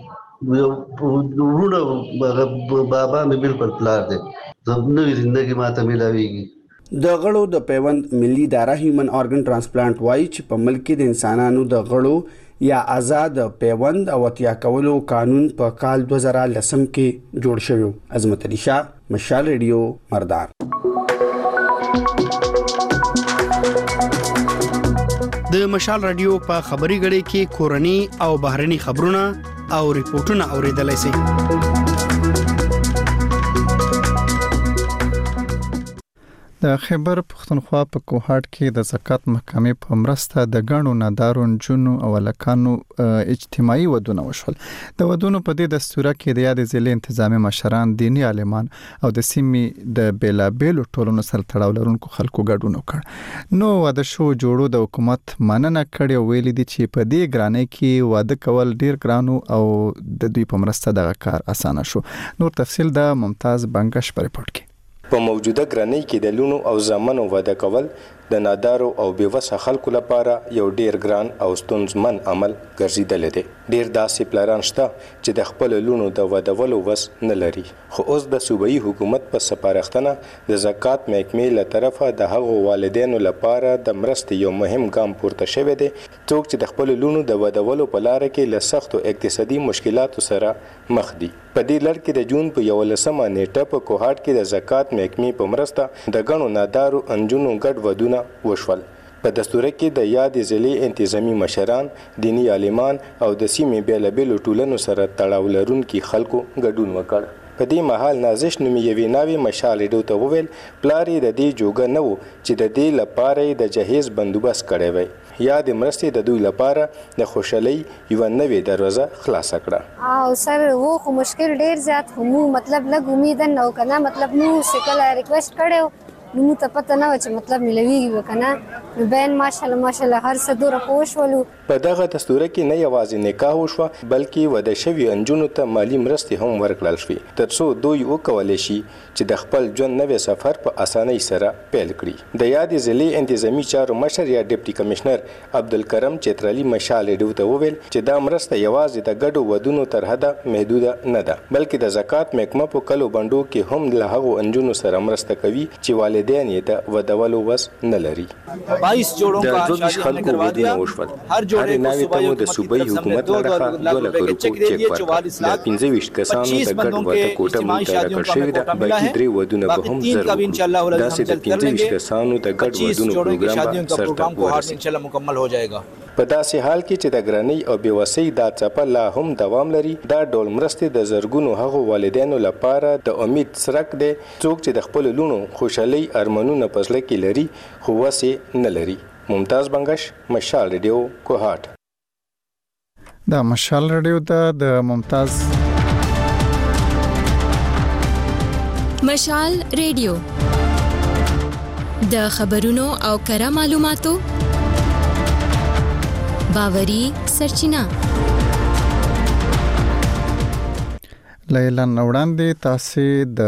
ورونه بابا مې بالکل پلار دی نوې ژوندۍ ماته ملاويږي. د غړو د پیوند ملي اداره هیومن ارګن ترانسپلانٹ وایي چې په ملک کې د انسانانو د غړو یا آزاد پیوند او اتیا کولو قانون په کال دوه زره لسم کې جوړ شوی. عظمت علي شاه مشال ریډیو مردان. د مشال رادیو په خبري غړي کې کورني او بهرني خبرونه او ریپورتونه اوریدلای شئ. د خیبر پښتونخوا په کوهاټ کې د زکات محکمې په مرسته د غاڼو نادارو جنو او لکانو اجتماعي ودونه وشول. د ودونو په دې دستوره کې د یاد ضلع انتظامی مشران دینی عالمان او د سیمې د بیلابېلو ټولنو سره تړاو لرونکو خلکو ګډون وکړ. نو واده شو جوړو د حکومت مننه کړې او ویل دي چې په دې ګرانۍ کې واده کول ډیر ګرانو او د دوی په مرسته دغه کار اسانه شو. نور تفصیل د ممتاز بنگش په ریپورت کې. په موجوده ګرانۍ کې د لونو او زامنو واده کول د نادارو او بیوسه خلکو لپاره یو ډیر ګران او ستونزمن عمل ګرځیدلی دی. ډیر داسې پلاران شته چې د خپل لونو د ودولو وس نه لري، خو اوس د صوبایي حکومت په سپارښتنه د زکات محکمې له طرفه د هغو والدینو لپاره د مرستې یو مهم ګام پورته شوی دی څوک چې د خپل لونو د ودولو په لاره کې له سختو اقتصادي مشکلاتو سره مخ دي. په دې لړ کې د جون په یولسمه نیټه په کوهاټ کې د زکات محکمې په مرسته د ګڼو نادارو انجونو ګډ ودونه وشول. په دستوره کې د یادې ضلعې انتظامی مشران، دینی عالمان او د سیمې بیلابیلو ټولنو سره تړاو لرونکي خلکو ګډون وکړ. په دې مهال نازش نومې یوې ناوې مشال ریډیو ته وویل پلار یې د دې جوګه نه و چې د دې لپاره یې د جهیز بندوبست کړی وی یا د مرستې د دوی لپاره د خوشحالۍ یوه نوې دروازه خلاصه کړه. او سر و خو مشکل ډیر زیات مو مطلب لږ امید نه و کنه مطلب نو شکل ریکوست کړو نو مو ته پته نه و چې مطلب ملويږي وکنه نو بین ماشاءالله ماشاءالله هر څه دوره پوښولو. په دغه دستوره کې نه یوازې نکاح وشوه بلکې واده شوي انجونو ته مالی مرستې هم ورکړل شوې ترڅو دوی وکولی شي چې د خپل ژوند نوی سفر په اسانۍ سره پیل کړي. د یادې ضلعې انتظامی چارو مشر یا ډیپټي کمشنر عبدالکرم چترالی مشال ریډیو ته وویل چې دا مرسته یوازې د ګډو ودونو تر حده محدوده نه ده بلکې د زکات محکمه په کلو بندو کې هم له هغو انجونو سره مرسته کوي چې والدین یې د ودولو وس نه لري. बाईस जोड़ों का शादी हमने करवा दिया। हर जोड़े को सूबाई د सूबाई حکومت لخوا دوه لک روپۍ چیک ورکړ. د پنځه ویشت کسانو د ګډ واده کوټه مقرره کړې شوې ده بلکې درې ودونه به هم ضرور داسې د پنځه ویشت کسانو د ګډ ودونو پروګرام به سرته ورسېږي. مکمل हो जाएगा. په داسې حال کې چې د ګرانۍ او بیوسۍ دا څپه لا هم دوام لري دا ډول مرستې د زرګونو هغو والدینو لپاره د امید څرک دی څوک چې د خپل لونو خوشحالۍ ارمانونه په زړه کې لري خو وس یې نه لري. ممتاز بنگش، مشال ریډیو، کوهاټ. دا مشال ریډیو ته د ممتاز مشال ریډیو د خبرونو او کره معلوماتو باوري سرچینه. لیلا نوړاندې تاسو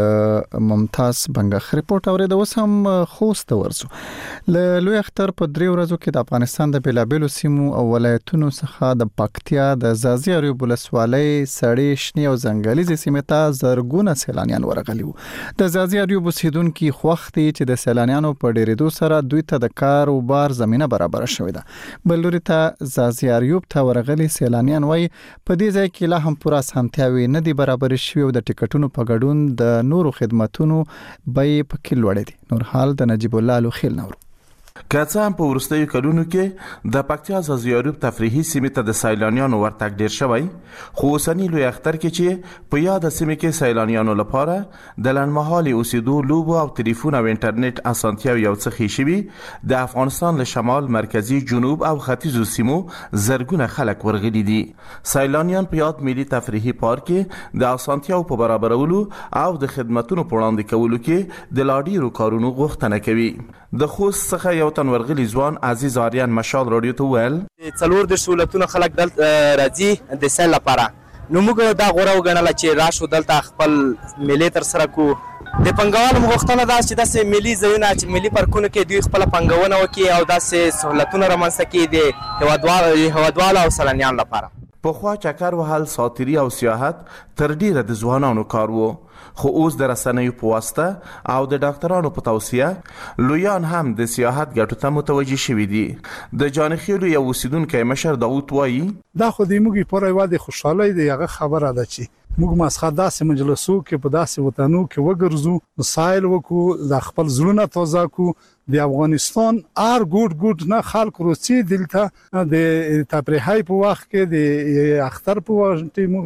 د ممتاز بنگخ ریپورت اورېدو. اوس هم خوست ورسو. له لوی اختر په درې ورځو کې د افغانستان د بیلابیلو سیمو او ولایتونو څخه د پکتیا د ځاځي اریوب ولسوالۍ سړې شنې او ځنګلیزې سیمې ته زرګونه سیلانیان ورغلي وو. د ځاځي اریوب اوسیدونکي خوښ دي چې د سیلانیانو په ډیرېدو سره دوی ته د کار او بار زمينه برابر شوې ده. بل لوري ته ځاځي اریوب ته ورغلي سیلانیان وایي په دې ځای کې لا هم پوره اسانتیاوي نه دي برابر شوی او د ټیکټونو په ګډون د نورو خدماتونو بیې پکې لوړې دي. نور حال د نجیب الله لوخیل نور. که څه هم په وروستیو کلونو کې د پکتیا ځاځي اریوب تفریحي سیمې ته د سیلانیانو ورتګ ډیر شوی خو اوسنی لوی اختر کې چې په یاد سیمې کې سیلانیانو لپاره د لنډمهالي اوسېدو لوبو او ټلیفون او انټرنیټ اسانتیاوې یو څه ښې شوي د افغانستان له شمال مرکزی جنوب او ختیځو سیمو زرګونه خلک ورغلي دي. سیلانیان په یاد ملي تفریحي پارک کې د اسانتیاو په برابرولو او د خدماتونو په وړاندې کولو کې د لا ډیرو کارونو غوښتنه کوي. د خوست څخه یو تن ورغلی ځوان عزیز آریان مشال رادیو ته ویل څلور د سہولتونو خلک دلته راځي د سیل لپاره نو موږ دا غوړه وګڼله چې راشو دلته خپل ملي تر سره کو د پنګوالو غوښتنه دا چې داسې ملي ځایونه چې ملي پارکونو کې دوی خپل پنګونه وکړي او داسې سہولتونه رامنځته کړي د هیوادوالو هیوادوالو او سیلانیانو لپاره. پخوا چکر وهل ساتیری او سیاحت تر ډیره د ځوانانو کار وو خو اوس د رسنیو په واسطه او د ډاکټرانو په توصیه لویان هم د سیاحت ګټو ته متوجه شوي دي. د جانخیلو یو اوسیدونکی مشر داوود وایي دا خو د موږ په روایت خوشاله دی هغه خبره ده چې موږ مسخه داسې مجلسو کې په داسې وطنو کې وګرځو مسایل وکړو د خپل زړونه تازه کو د افغانستان ار ګډ ګډ نه خلک روسي دلته د تفریحي په وخت کې د اختر په وخت ټیم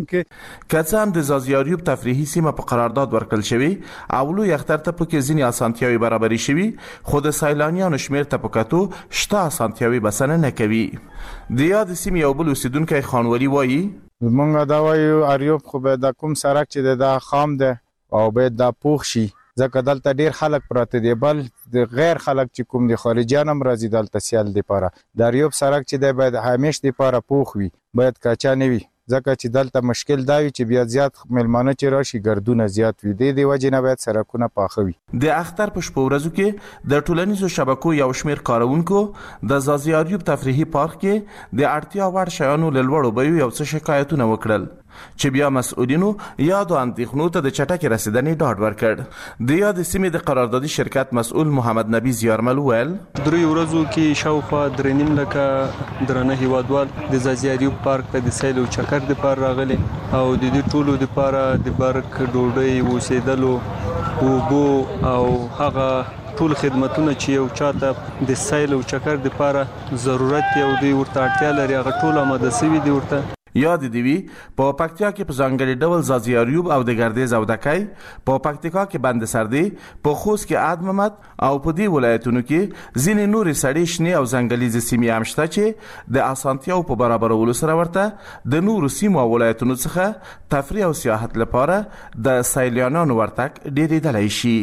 کې کڅام د ځاځي اریوب تفریحي سیمه په قرارداد ورکړل شوی او لوی اختر ته پکې ځینې اسانتیاوي برابرې شوي خو د سیلانیانو شمیر ته پکاتو شته اسانتیاوي بسنه نه کوي. د یاد سیمه یو بل اوسیدونکی خانوالي وایي مونږ دا وایو اریوب خو به د کوم سړک چې د خام ده او به د پوښ شي ځکه دلته ډیر خلک پراته دي بل د غیر خلک چې کوم دي خارجيان هم راځي دلته سیال دي پاره د اریوب سړک چې د باید همیش دي پاره پوښ وي باید کاچا نه وي ځکه چې دلته مشکل دا وي چې بیا زیات ملمانه چې راشي ګردونه زیات وي د دې وجې نه باید سړکونه پاخه وي. د اختر په شپو ورځو کې د ټولنیزو شبکو یو شمېر کاروونکو د زازیاریوب تفریحي پارک کې د اړتیا وړ شیانو له لوړو بیو یو څه شکایتونه وکړل چې بیا مسؤلینو یادو اندېښنو ته د چټکې رسیدنې ډاډ ورکړ. د یاد سیمې د قراردادي شرکت مسؤل محمد نبی زیارمل وویل درې ورځو کې شاوخوا درې نیم لکه درنه هیوادوال د زازیاریوب پارک ته د سیل او چکر دپاره راغلي او د دې ټولو دپاره د برق ډوډۍ اوسېدلو اوبو او هغه ټول خدمتونه چې یو چاته د سیل او چکر دپاره ضرورت یو دی ورته اړتیا لري هغه ټول آماده سوي دي ورته. یاد دی وی په پکتیا کې په ځانګړي ډول زازیاریوب او د ګردیز او دکای په پکتیکا کې بند سردي په خوست کې عاد محمد او په دې ولایتونو کې ځینې نورې سړې شنې او ځنګلیزې سیمې هم شته چې د اسانتیاو په برابرولو سره ورته د نورو سیمو او ولایتونو څخه تفریح او سیاحت لپاره د سیلانیانو ورتګ ډېرېدلی شي.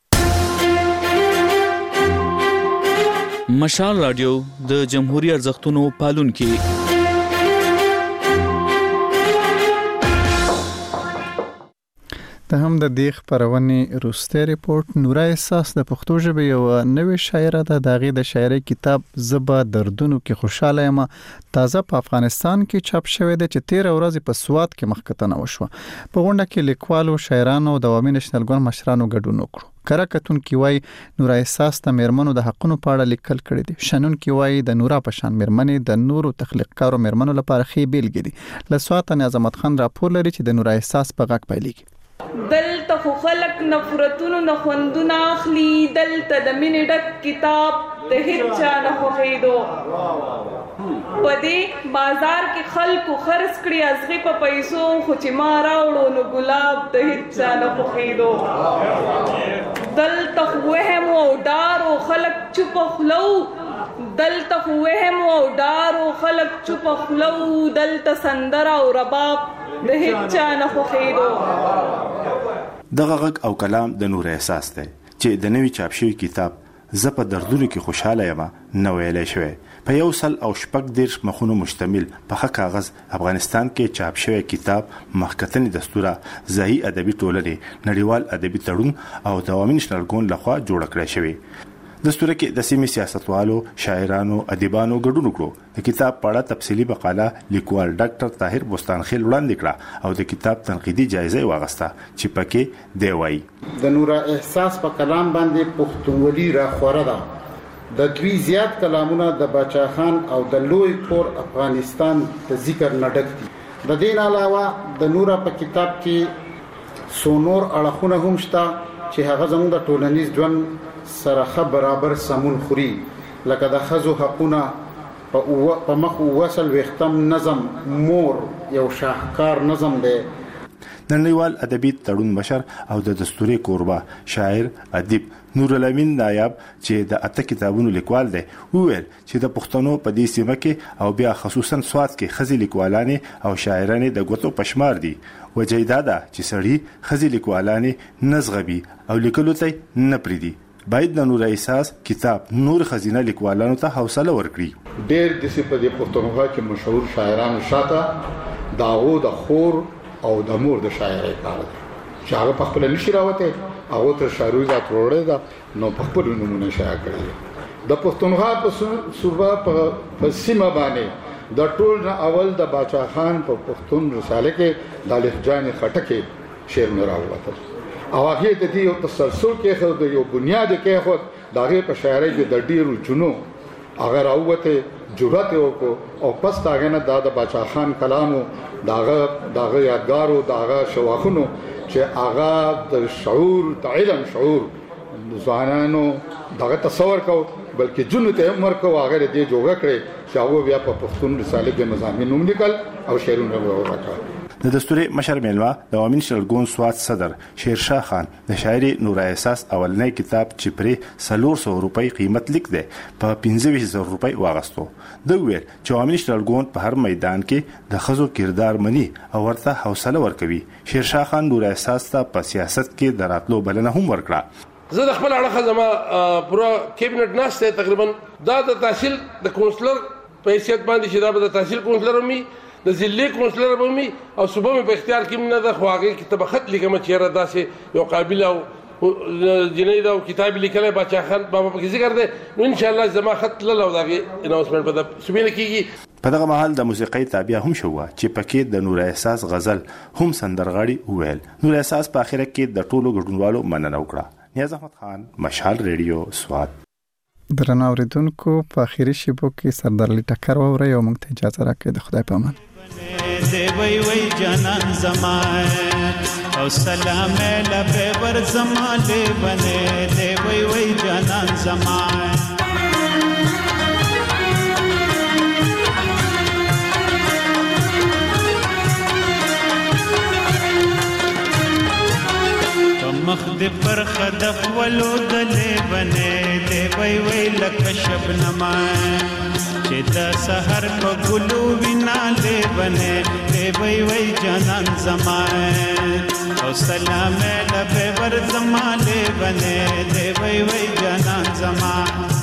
مشال رادیو د جمهوریت ارزښتونو پالونکي. ته هم د دې خبرونې روسته ریپورت نورا احساس د پښتو ژبې یو نوې شاعره ده. د هغې د شاعرۍ کتاب زبا دردونو کې خوشاله یم تازه په افغانستان کې چاپ شوی دی چې تیره ورځ په سوات کې مخکتنه وشوه. په غونډه کې لیکوالو شاعرانو او د عوامي نېشنل ګوند مشرانو ګډون وکړو. کره کتونکي وایي نورا احساس ته میرمنو د حقونو په اړه لیکل کړي دي. شنونکي وایي د نورا په شان میرمنې د نورو تخلیقکارو میرمنو لپاره ښې بیلګې دي. له سوات نه عظمت خان راپور لري چې د نورا احساس په غږ پیلېږي. دلته خو خلق نفرتونو نه خوندونه اخلي دلته د مینې ډک کتاب د هیڅ چا نه خوښېدو په دې بازار کې خلکو خرڅ کړي ازغي په پیسو خو چې ما راوړو نو ګلاب د هیڅ چا نه خوښېدو دلته خو وهم او ډار او خلک چوپ خلو دلته خو وهم او ډار او خلک چوپ خلو دلته سندره او رباب د هیڅ چا نه خوښېدو. دغه غږ او کلام د نور احساس دی چې د نوي چاپ شوي کتاب زه په دردونو کې خوشاله یم نو ویلی شوی په یو سل او شپږ دېرش مخونو مشتمل په ښه کاغذ افغانستان کې چاپ شوی کتاب مخکتنې دستوره ځایي ادبي ټولنې نړیوال ادبي تړون او د عوامي نېشنل ګوند لخوا جوړه کړی شوی. دستوره کې د سیمې سیاستوالو شاعرانو ادیبانو ګډون وکړو. د کتاب په اړه تفصیلي مقاله لیکوال ډاکټر طاهر بوستانخیل وړاندې کړه او د کتاب تنقیدي جایزه یې واخیسته چې پکې دی وایي د نورا احساس په کلام باندې پښتونولي را خوره ده د دوی زیات کلامونه د باچا خان او د لوی کور افغانستان د ذکر نه ډک دي. د دې علاوه د نورا په کتاب کې سونور اړخونه هم شته چې هغه زموږ د ټولنیز ژوند سره خبر برابر سمون خوري لکه د خزو حقونه په مخ وصل وختم نظم مور یو شاهکار نظم دی. نړیوال ادبي تړون مشر او د دستوري کوربه شاعر ادیب نور الامین نایب چې د اته کتابونو لیکوال دی وویل چې د پښتنو په دې سیمه کې او بیا خصوصا سوات کې خزي لیکوالانې او شاعرانې د ګوتو پشمار دي. وجه دا ده چې سړي خزي لیکوالانې نزغبي او لیکلو ته نه پریدي. باید د نور احساس کتاب نور خزینه لیکوالانو ته حوصله ورکړي. ډېر د سې په دې پښتونخوا کې مشهور شاعرانو شاته داغو د خور او د مور د شاعرۍ کار دی چې هغه په خپل نشي راوته هغه تر شاعري ذات وروړي دا نو په خپل نمونه شاعر کړی د پښتونخوا په صوبه په سیمه باندې د ټول اول د باچا خان په پښتون رساله کې د لهجان خټکه شعر نه راوته او هغه د دې یو تسلسل کې خو د یو بنیاد کې خو دغه په شاعرۍ کې د ډیرو جنو هغه راوته جرأت وکړو او پس داغه نه د باچا خان کلامو داغه داغه یادګارو داغه شواخونو چې هغه د شعور د علم شعور ځوانانو دغه تصور کو بلکې جنو ته عمر کو هغه دې جوړ کړي چې هغه بیا په پښتون رساله کې مضامین نوم لیکل او شعرونه وکړل. د دستوري مشر میلوا د عوامي نېشنل ګوند سوات صدر شیرشاه خان د شاعري نور احساس اولنۍ کتاب چې پرې څلور سوه روپۍ قیمت لیک دی په پنځه ویشت زره روپۍ واغستو. د ویل چې عوامي نېشنل ګوند په هر میدان کې د ښځو کردار مني او ورته حوصله ورکوي. شیرشاه خان نور احساس ته په سیاست کې د راتلو بلنه هم ورکړه. زه د خپل اړخه زما پوره کیبنټ ناشته تقریبا دا د تحصیل د کونسلر په حیثیت باندې چې دا به د تحصیل کونسلر ومي د ضلع کونسلر به مې او صوبه مې په اختیار کې نه ده، خو هغې کې ته به خط لیکم چې یاره داسې یو قابل او جنۍ ده او کتاب لیکلی باچا خان بابا پکې ذکر دی، نو انشاءالله زما خط تلل او د هغې اناونسمنټ به د صوبې نه کېږي. په دغه مهال د موسیقۍ تابع هم شوه چې پکې د نور احساس غزل هم سندرغاړي وویل. نور احساس په اخره کې د ټولو ګډونوالو مننه وکړه. نیاز احمد خان، مشال ریډیو، سوات. درنو اوریدونکو، په اخیری شیبو کې سردار علي ټکر واورئ او موږ ته اجازه راکړئ. د خدای په امان. دی وی وی جانان زمان او سلام لبه ور زمان دی بنه دی وی وی جانان زمان مخد پر خدف ولو دلې بنه دی وی وی لک شبنما چې د سحر په ګلو وینا له بنه دی وی وی جانان زمان او سلام لبه ور زمان له بنه دی وی وی جانان زمان